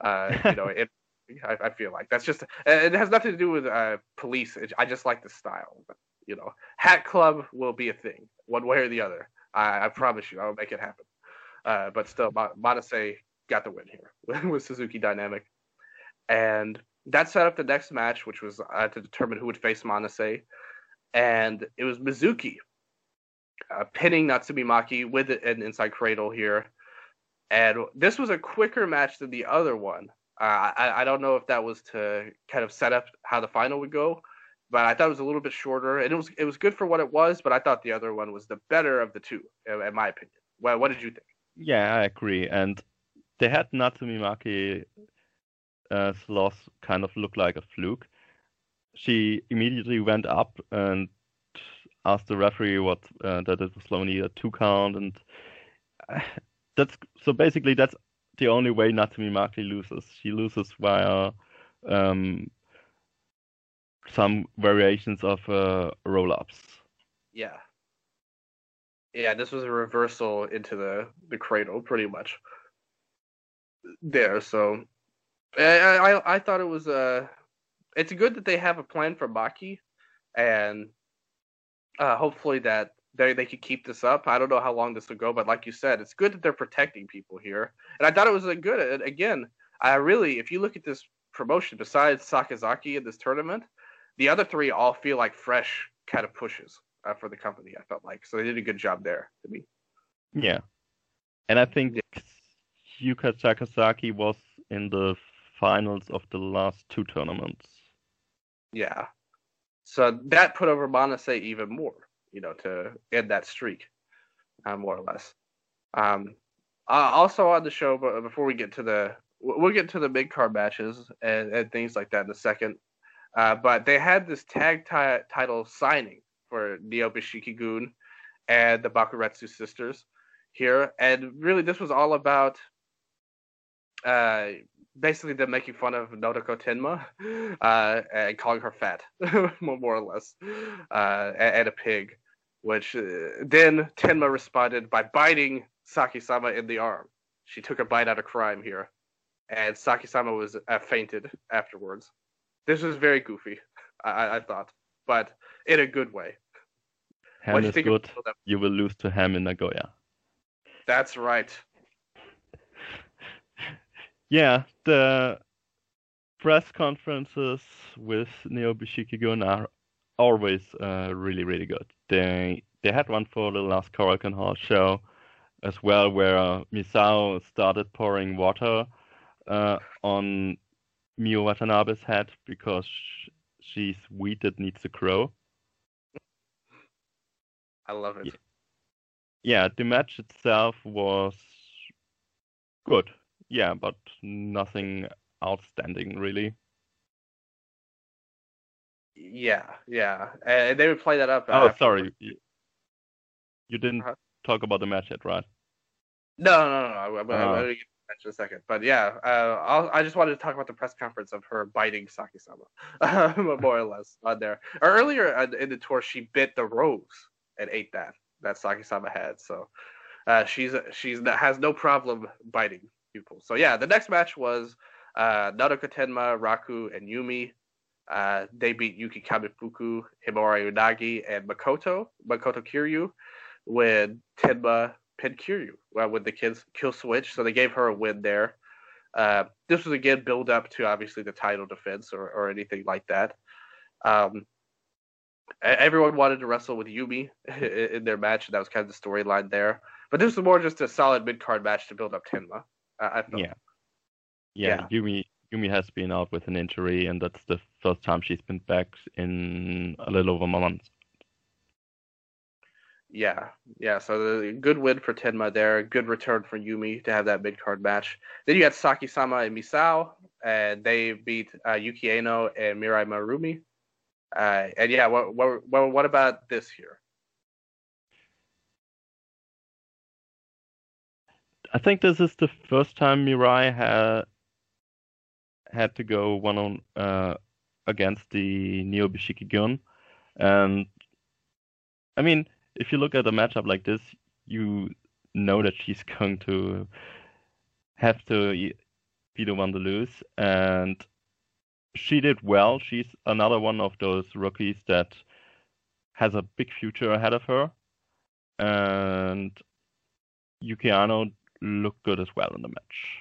I feel like that's just it has nothing to do with police. I just like the style. But, Hat Club will be a thing, one way or the other. I promise you, I'll make it happen. But still, Manase got the win here with Suzuki Dynamic, and that set up the next match, which was to determine who would face Manase, and it was Mizuki pinning Natsumi Maki with an inside cradle here. And this was a quicker match than the other one. I don't know if that was to kind of set up how the final would go, but I thought it was a little bit shorter, and it was good for what it was. But I thought the other one was the better of the two, in my opinion. Well, what did you think? Yeah, I agree. And they had Natsumi Maki's loss kind of look like a fluke. She immediately went up and asked the referee that it was only a 2 count, and that's basically that's the only way Natsumi Maki loses. She loses via some variations of roll-ups. Yeah, this was a reversal into the cradle, pretty much. There, so I thought it was it's good that they have a plan for Maki, and hopefully that they could keep this up. I don't know how long this will go, but like you said, it's good that they're protecting people here. And I thought it was a good. Again, I really, if you look at this promotion, besides Sakazaki in this tournament, the other three all feel like fresh kind of pushes for the company. I felt like so they did a good job there to me. Yeah, and I think Yeah. Yuka Sakazaki was in the finals of the last two tournaments. Yeah. So that put over Manase even more, to end that streak, more or less. Also on the show, but before we get to we'll get to the mid card matches and things like that in a second. But they had this tag title signing for Neo Bishiki-gun and the Bakuretsu sisters here, and really this was all about basically them making fun of Nodoko Tenma and calling her fat, more or less, and a pig. Which then Tenma responded by biting Saki-sama in the arm. She took a bite out of crime here, and Saki-sama was fainted afterwards. This was very goofy, I thought, but in a good way. Ham is good. You will lose to Ham in Nagoya. That's right. Yeah, the press conferences with Neo Bishiki-gun are always really, really good. They had one for the last Korakuen Hall show as well, where Misao started pouring water on Miyu Watanabe's head because she's wheat that needs to grow. I love it. Yeah, the match itself was good. Yeah, but nothing outstanding, really. Yeah. And they would play that up. Oh, sorry. You didn't talk about the match yet, right? No. I'm going to get to that in a second. But yeah, I just wanted to talk about the press conference of her biting Saki-sama, more or less, on there. Earlier in the tour, she bit the rose and ate that Saki-sama had. So she's has no problem biting people. So yeah, the next match was Nodoko Tenma, Raku, and Yumi. They beat Yuki Kamifuku, Himura Unagi, and Makoto Kiryu with Tenma pinned Kiryu with the kill switch. So they gave her a win there. This was again build up to obviously the title defense or anything like that. Everyone wanted to wrestle with Yumi in their match, and that was kind of the storyline there. But this was more just a solid mid card match to build up Tenma. I felt. Yeah. Yumi has been out with an injury, and that's the first time she's been back in a little over a month. Yeah. So the good win for Tenma there. Good return for Yumi to have that mid card match. Then you had Saki-sama and Misao, and they beat Yuki Aino and Mirai Marumi. And yeah, what about this here? I think this is the first time Mirai had to go one on against the Neo Bishiki-gun, and I mean, if you look at a matchup like this, you know that she's going to have to be the one to lose, and she did well. She's another one of those rookies that has a big future ahead of her, and Yuki Aino looked good as well in the match.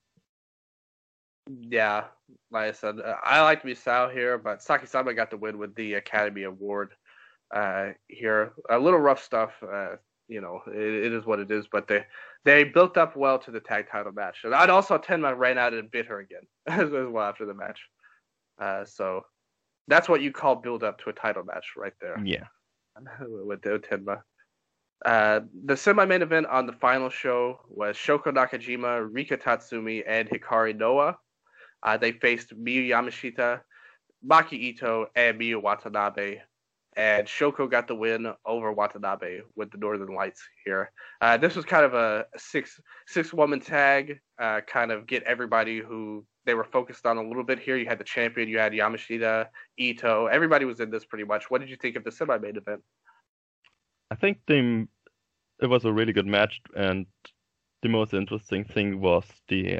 Yeah, like I said, I liked Misao here, but Saki-sama got the win with the Academy Award here. A little rough stuff, it is what it is, but they built up well to the tag title match. And I'd also Tenma ran out and bit her again as well after the match. So that's what you call build up to a title match right there. Yeah. With Tenma. The semi-main event on the final show was Shoko Nakajima, Rika Tatsumi, and Hikari Noa. They faced Miyu Yamashita, Maki Ito, and Miyu Watanabe. And Shoko got the win over Watanabe with the Northern Lights here. This was kind of a six-woman tag, kind of get everybody who they were focused on a little bit here. You had the champion, you had Yamashita, Ito. Everybody was in this pretty much. What did you think of the semi-main event? I think it was a really good match, and the most interesting thing was the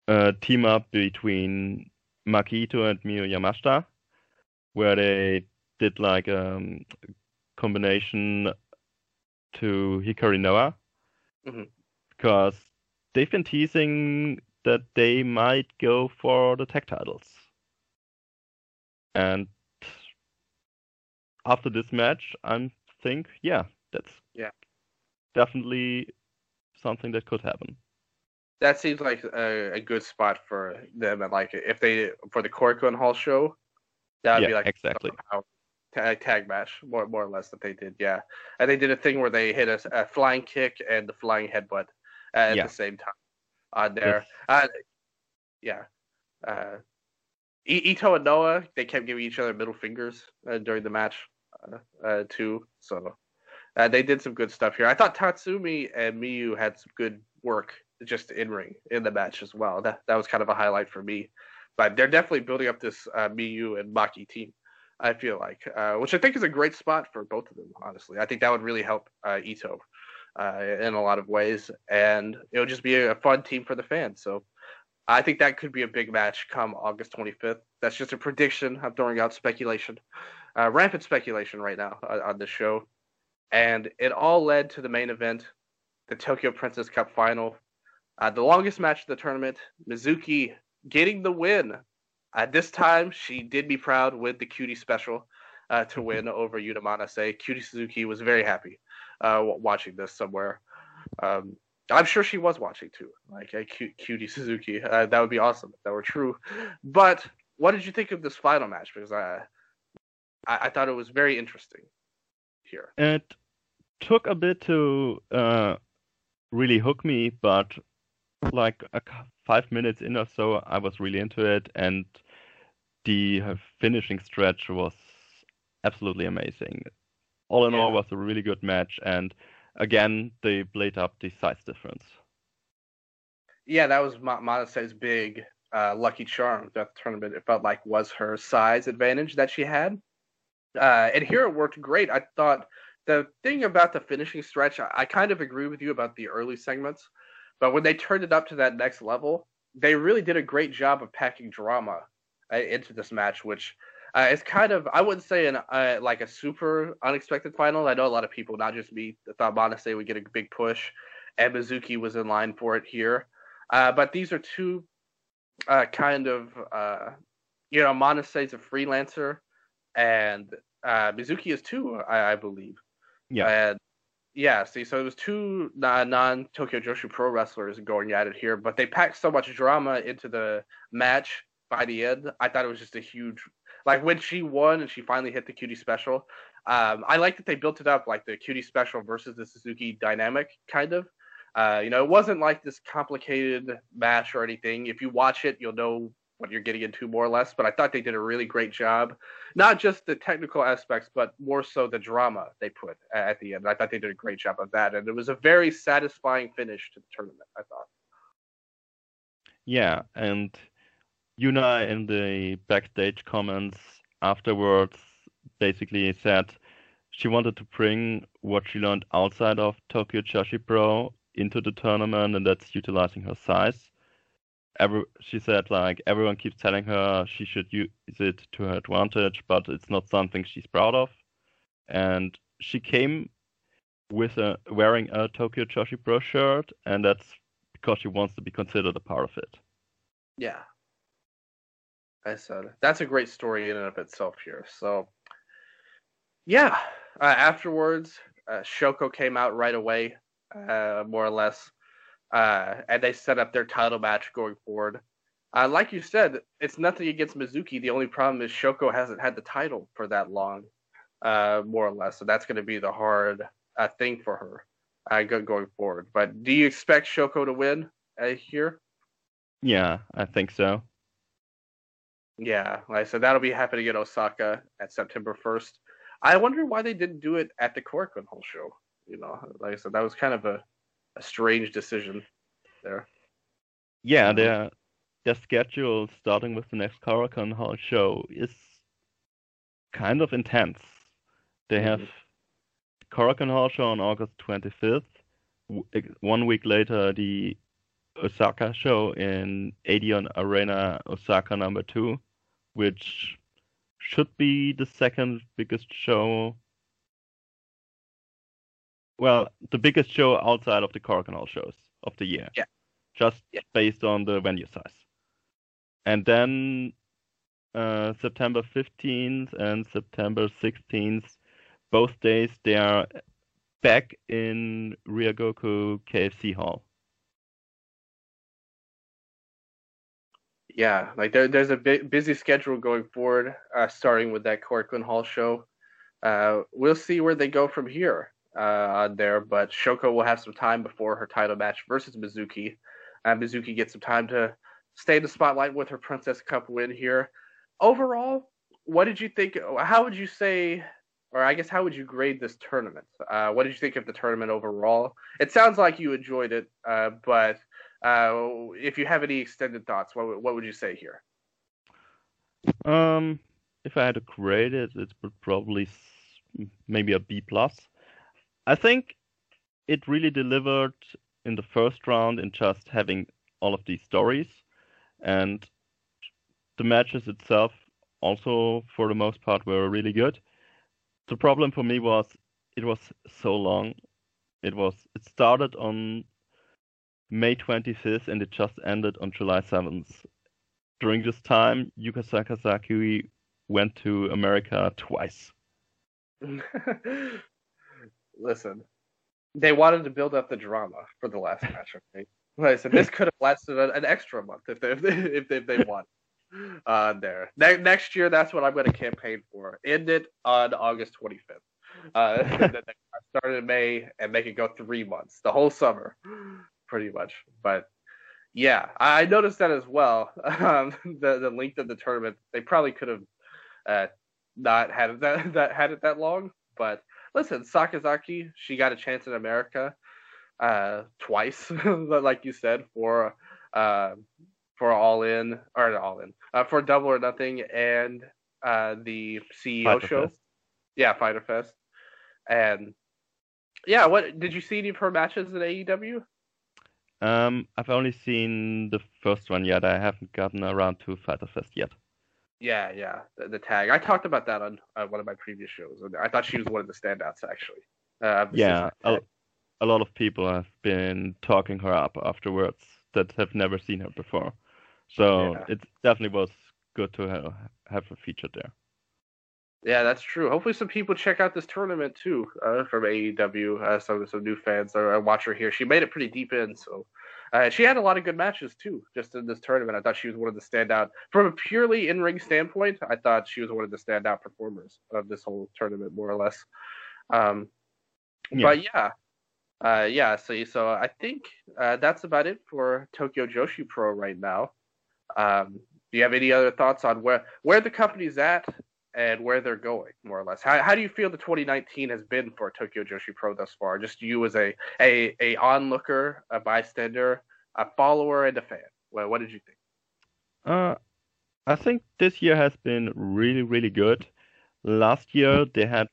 team up between Maki Ito and Miyu Yamashita, where they did like combination to Hikari Noah Mhm. because they've been teasing that they might go for the tag titles. And after this match, I think, yeah, that's definitely something that could happen. That seems like a good spot for them, and like if they for the Korakuen Hall show, that would be like exactly tag match more or less that they did. Yeah, and they did a thing where they hit a flying kick and the flying headbutt at the same time on there. Yeah. Ito and Noah, they kept giving each other middle fingers during the match too. So they did some good stuff here. I thought Tatsumi and Miyu had some good work just in ring in the match as well. That was kind of a highlight for me. But they're definitely building up this Miyu and Maki team. I feel like, which I think is a great spot for both of them. Honestly, I think that would really help Ito in a lot of ways, and it would just be a fun team for the fans. So I think that could be a big match come August 25th. That's just a prediction. I'm throwing out speculation, rampant speculation right now on this show. And it all led to the main event, the Tokyo Princess Cup final. The longest match of the tournament, Mizuki getting the win. This time, she did me proud with the Cutie special to win over Yuta Manase. Cutie Suzuki was very happy watching this somewhere. I'm sure she was watching too, like Cutie Suzuki. That would be awesome if that were true. But what did you think of this final match? Because I thought it was very interesting here. It took a bit to really hook me, but like 5 minutes in or so, I was really into it, and the finishing stretch was absolutely amazing. All in all, was a really good match, and again, they played up the size difference. Yeah, that was Manase's big lucky charm that the tournament. It felt like was her size advantage that she had, and here it worked great. I thought the thing about the finishing stretch, I kind of agree with you about the early segments, but when they turned it up to that next level, they really did a great job of packing drama into this match, which is kind of, I wouldn't say like a super unexpected final. I know a lot of people, not just me, thought Manase would get a big push, and Mizuki was in line for it here. But these are two kind of, Manase's a freelancer, and Mizuki is too, I believe. Yeah. And yeah, see, so it was two non-Tokyo Joshi Pro wrestlers going at it here, but they packed so much drama into the match by the end. I thought it was just a huge, like when she won and she finally hit the Cutie special. I like that they built it up like the Cutie special versus the Suzuki dynamic, kind of. It wasn't like this complicated match or anything. If you watch it, you'll know what you're getting into more or less. But I thought they did a really great job, not just the technical aspects, but more so the drama they put at the end. I thought they did a great job of that, and it was a very satisfying finish to the tournament, I thought. Yeah, and Yuna in the backstage comments afterwards basically said she wanted to bring what she learned outside of Tokyo Joshi Pro into the tournament, and that's utilizing her size. She said, like, everyone keeps telling her she should use it to her advantage, but it's not something she's proud of. And she came with wearing a Tokyo Joshi Pro shirt, and that's because she wants to be considered a part of it. Yeah. I said that's a great story in and of itself here. So, yeah. Afterwards, Shoko came out right away, more or less. And they set up their title match going forward. Like you said, it's nothing against Mizuki. The only problem is Shoko hasn't had the title for that long, more or less. So that's going to be the hard thing for her going forward. But do you expect Shoko to win here? Yeah, I think so. Yeah, like I said, that'll be happening in Osaka at September 1st. I wonder why they didn't do it at the Korakuen Hall show. Like I said, that was kind of a strange decision there. Yeah, their schedule starting with the next Korakuen Hall show is kind of intense. They have Korakuen Hall show on August 25th. 1 week later, the Osaka show in Edion Arena Osaka #2, which should be the second biggest show. Well, the biggest show outside of the Korakuen Hall shows of the year. Yeah. Just Yeah. based on the venue size. And then September 15th and September 16th, both days they are back in Ryogoku KFC Hall. Yeah, like there's a busy schedule going forward, starting with that Korakuen Hall show. We'll see where they go from here on there, but Shoko will have some time before her title match versus Mizuki. Mizuki gets some time to stay in the spotlight with her Princess Cup win here. Overall, what did you think? How would you say, or I guess how would you grade this tournament? What did you think of the tournament overall? It sounds like you enjoyed it, but if you have any extended thoughts, what would you say here? If I had to grade it, it would probably maybe a B plus. I think it really delivered in the first round in just having all of these stories, and the matches itself also for the most part were really good. The problem for me was it was so long. It started on May 25th and it just ended on July 7th. During this time, Yuka Sakazaki went to America twice. Listen, they wanted to build up the drama for the last match. Okay, like I said, this could have lasted an extra month if they wanted. There next year, that's what I'm going to campaign for. End it on August 25th. Started in May and make it go 3 months, the whole summer, pretty much. But yeah, I noticed that as well. The length of the tournament, they probably could have not had it that long. But listen, Sakazaki, she got a chance in America twice, like you said, for All In or not All In for Double or Nothing and the CEO Fighter show. Fest. Yeah, Fighter Fest. And yeah, what did you see any of her matches in AEW? I've only seen the first one yet. I haven't gotten around to Fighter Fest yet. Yeah, the tag. I talked about that on one of my previous shows, and I thought she was one of the standouts actually. Yeah, a lot of people have been talking her up afterwards that have never seen her before. So Yeah. it definitely was good to have her featured there. Yeah, that's true. Hopefully, some people check out this tournament too from AEW. Some new fans or watch her here. She made it pretty deep in, so she had a lot of good matches too. Just in this tournament, I thought she was one of the standout from a purely in-ring standpoint. I thought she was one of the standout performers of this whole tournament, more or less. Yeah. But yeah. So I think that's about it for Tokyo Joshi Pro right now. Do you have any other thoughts on where the company's at and where they're going, more or less? How do you feel the 2019 has been for Tokyo Joshi Pro thus far? Just you as a onlooker, a bystander, a follower, and a fan. Well, what did you think? I think this year has been really, really good. Last year they had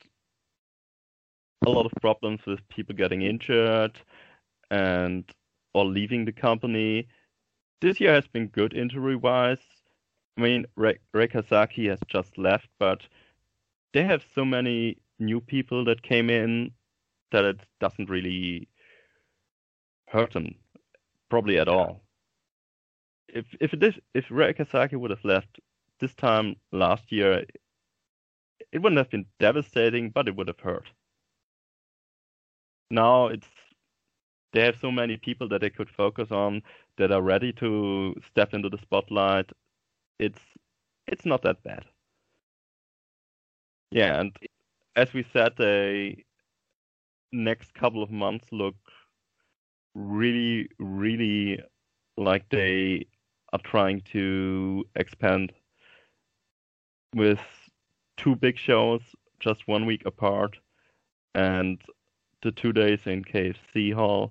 a lot of problems with people getting injured and or leaving the company. This year has been good injury-wise. I mean, Reikazaki has just left, but they have so many new people that came in that it doesn't really hurt them, probably at all. If Reikazaki would have left this time last year, it wouldn't have been devastating, but it would have hurt. Now they have so many people that they could focus on that are ready to step into the spotlight. It's not that bad. Yeah, and as we said, the next couple of months look really, really like they are trying to expand with 2 big shows just 1 week apart and the 2 days in KFC Hall.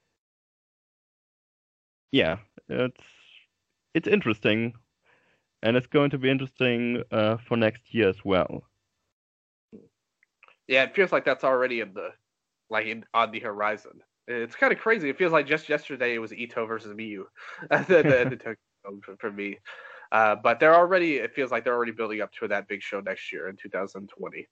Yeah, it's interesting, and it's going to be interesting for next year as well. Yeah, it feels like that's already on the horizon. It's kind of crazy. It feels like just yesterday it was Ito versus Miyu at the Tokyo for me. But it feels like they're already building up to that big show next year in 2020.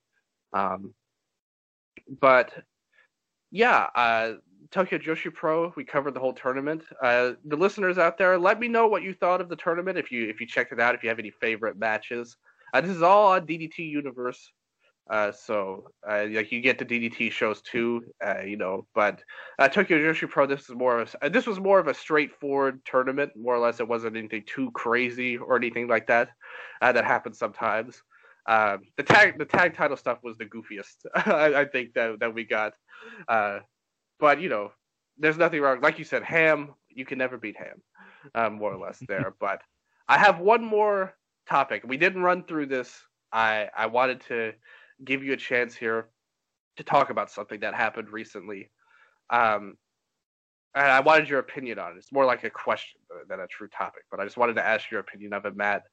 But yeah, Tokyo Joshi Pro, we covered the whole tournament. The listeners out there, let me know what you thought of the tournament. If you checked it out, if you have any favorite matches. This is all on DDT Universe. So like you get the DDT shows too, but Tokyo Joshi Pro, this was more of a straightforward tournament, more or less. It wasn't anything too crazy or anything like that. That happens sometimes. The tag title stuff was the goofiest, I think that we got. But there's nothing wrong. Like you said, Ham, you can never beat Ham, more or less there. But I have one more topic. We didn't run through this. I wanted to give you a chance here to talk about something that happened recently. And I wanted your opinion on it. It's more like a question than a true topic, but I just wanted to ask your opinion of it, Matt.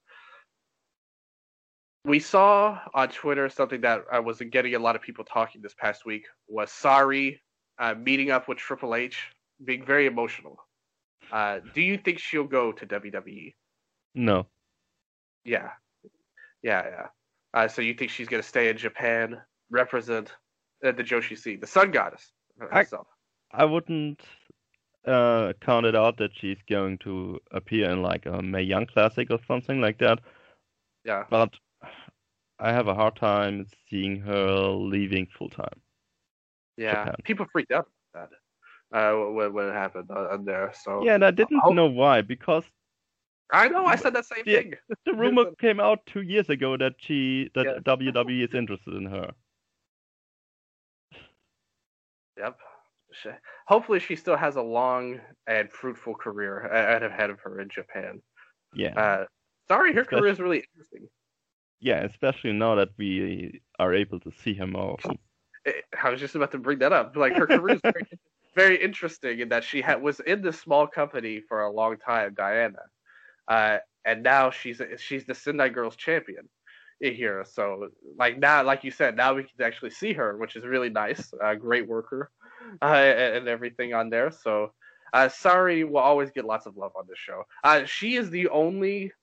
We saw on Twitter something that was getting a lot of people talking this past week was Sari meeting up with Triple H, being very emotional. Do you think she'll go to WWE? No. Yeah. So you think she's going to stay in Japan, represent the Joshi scene, the Sun Goddess herself? I wouldn't count it out that she's going to appear in like a Mae Young Classic or something like that. Yeah. But I have a hard time seeing her leaving full time. Yeah. Japan. People freaked out about that when it happened on there. So yeah, and I didn't know why, because I know I said that same thing. The rumor came out 2 years ago that WWE is interested in her. Yep. Hopefully she still has a long and fruitful career ahead of her in Japan. Yeah. Sorry, her career is really interesting. Yeah, especially now that we are able to see her more often. I was just about to bring that up. Like her career is very, very interesting in that she was in this small company for a long time, Diana, and now she's the Sendai Girls champion here. So like now, like you said, now we can actually see her, which is really nice. Great worker, and everything on there. So Sari will always get lots of love on this show. She is the only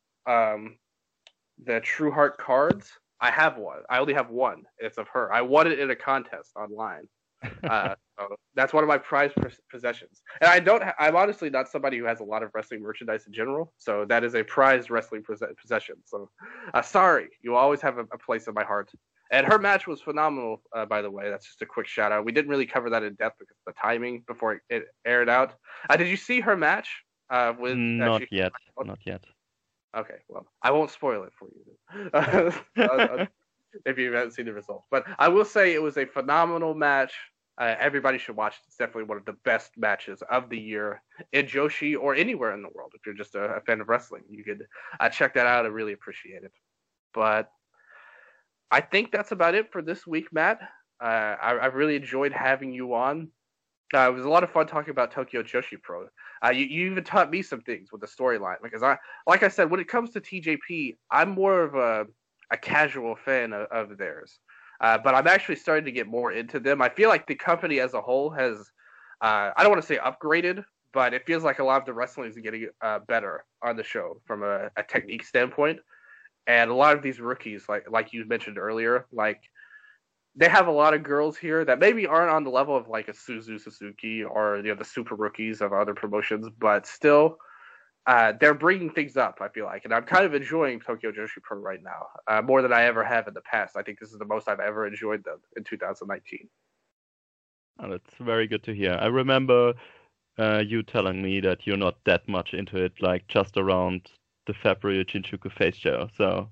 the True Heart cards. I have one. I only have one. It's of her. I won it in a contest online. So that's one of my prized possessions. And I'm honestly not somebody who has a lot of wrestling merchandise in general. So that is a prized wrestling possession. So sorry, you always have a place in my heart. And her match was phenomenal, by the way. That's just a quick shout out. We didn't really cover that in depth because of the timing before it aired out. Did you see her match? Not yet. Okay, well, I won't spoil it for you if you haven't seen the results. But I will say it was a phenomenal match. Everybody should watch it. It's definitely one of the best matches of the year in Joshi or anywhere in the world. If you're just a fan of wrestling, you could check that out. I really appreciate it. But I think that's about it for this week, Matt. I've really enjoyed having you on. It was a lot of fun talking about Tokyo Joshi Pro. You even taught me some things with the storyline, because like I said, when it comes to TJP, I'm more of a casual fan of theirs, but I'm actually starting to get more into them. I feel like the company as a whole has, I don't want to say upgraded, but it feels like a lot of the wrestling is getting better on the show from a technique standpoint, and a lot of these rookies, like you mentioned earlier, like. They have a lot of girls here that maybe aren't on the level of like a Suzu Suzuki or the super rookies of other promotions, but still, they're bringing things up. I feel like, and I'm kind of enjoying Tokyo Joshi Pro right now more than I ever have in the past. I think this is the most I've ever enjoyed them in 2019. Oh, that's very good to hear. I remember you telling me that you're not that much into it, like just around the February Shinjuku Face show. So.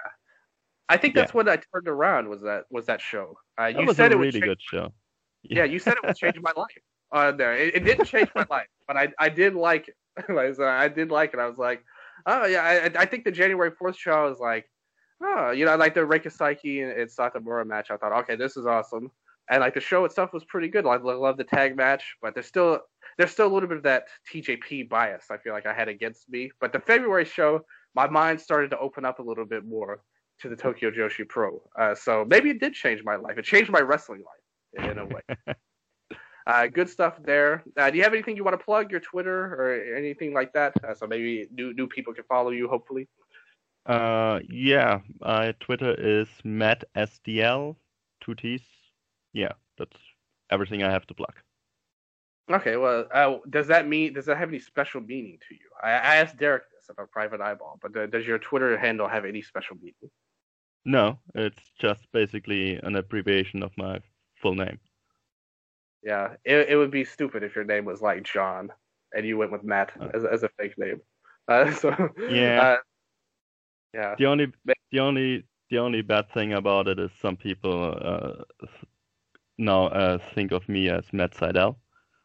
I think that's when I turned around. Was that show? You said it was a really good show. Yeah, you said it would change my life. There, it didn't change my life, but I did like it. I did like it. I was like, oh yeah. I think the January 4th show, I was like, oh, like the Reika Saiki and Satomura match. I thought, okay, this is awesome. And like the show itself was pretty good. I love the tag match, but there's still a little bit of that TJP bias I feel like I had against me. But the February show, my mind started to open up a little bit more to the Tokyo Joshi Pro. So maybe it did change my life. It changed my wrestling life in a way. Good stuff there. Do you have anything you want to plug, your Twitter or anything like that? So maybe new people can follow you, hopefully. Yeah, my Twitter is MattSDL, two T's. Yeah, that's everything I have to plug. Okay, well, does that have any special meaning to you? I asked Derek this at a private eyeball, but does your Twitter handle have any special meaning? No, it's just basically an abbreviation of my full name. Yeah, it would be stupid if your name was like John and you went with Matt Uh, as a fake name. So, yeah, yeah. the only the only bad thing about it is some people now think of me as Matt Seidel.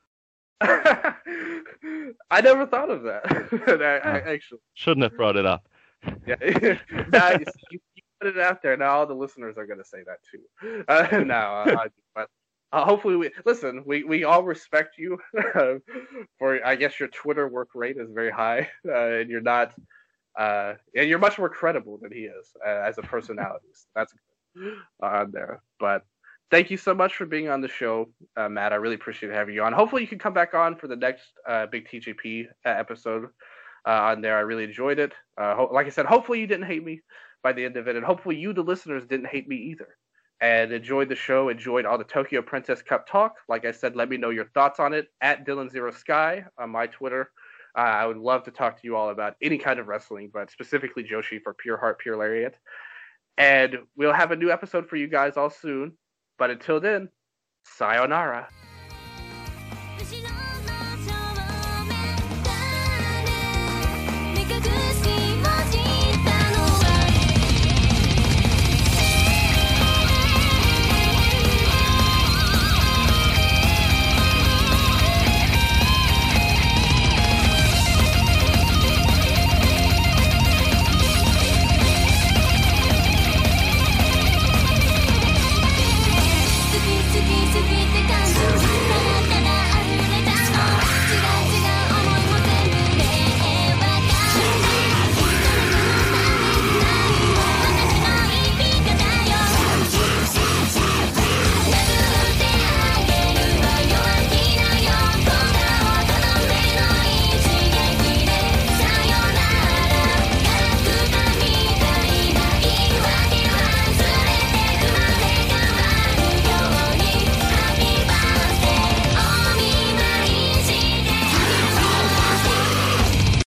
I never thought of that. Actually, Shouldn't have brought it up. yeah. Now, you put it out there. Now all the listeners are going to say that too. But hopefully we listen. We all respect you for. I guess your Twitter work rate is very high, and you're not. And you're much more credible than he is as a personality. So that's good on there. But thank you so much for being on the show, Matt. I really appreciate having you on. Hopefully, you can come back on for the next big TJP episode on there. I really enjoyed it. Like I said, hopefully you didn't hate me by the end of it, and hopefully you, the listeners, didn't hate me either. And enjoyed the show, enjoyed all the Tokyo Princess Cup talk. Like I said, let me know your thoughts on it at Dylan0Sky on my Twitter. I would love to talk to you all about any kind of wrestling, but specifically Joshi for Pure Heart, Pure Lariat. And we'll have a new episode for you guys all soon. But until then, sayonara.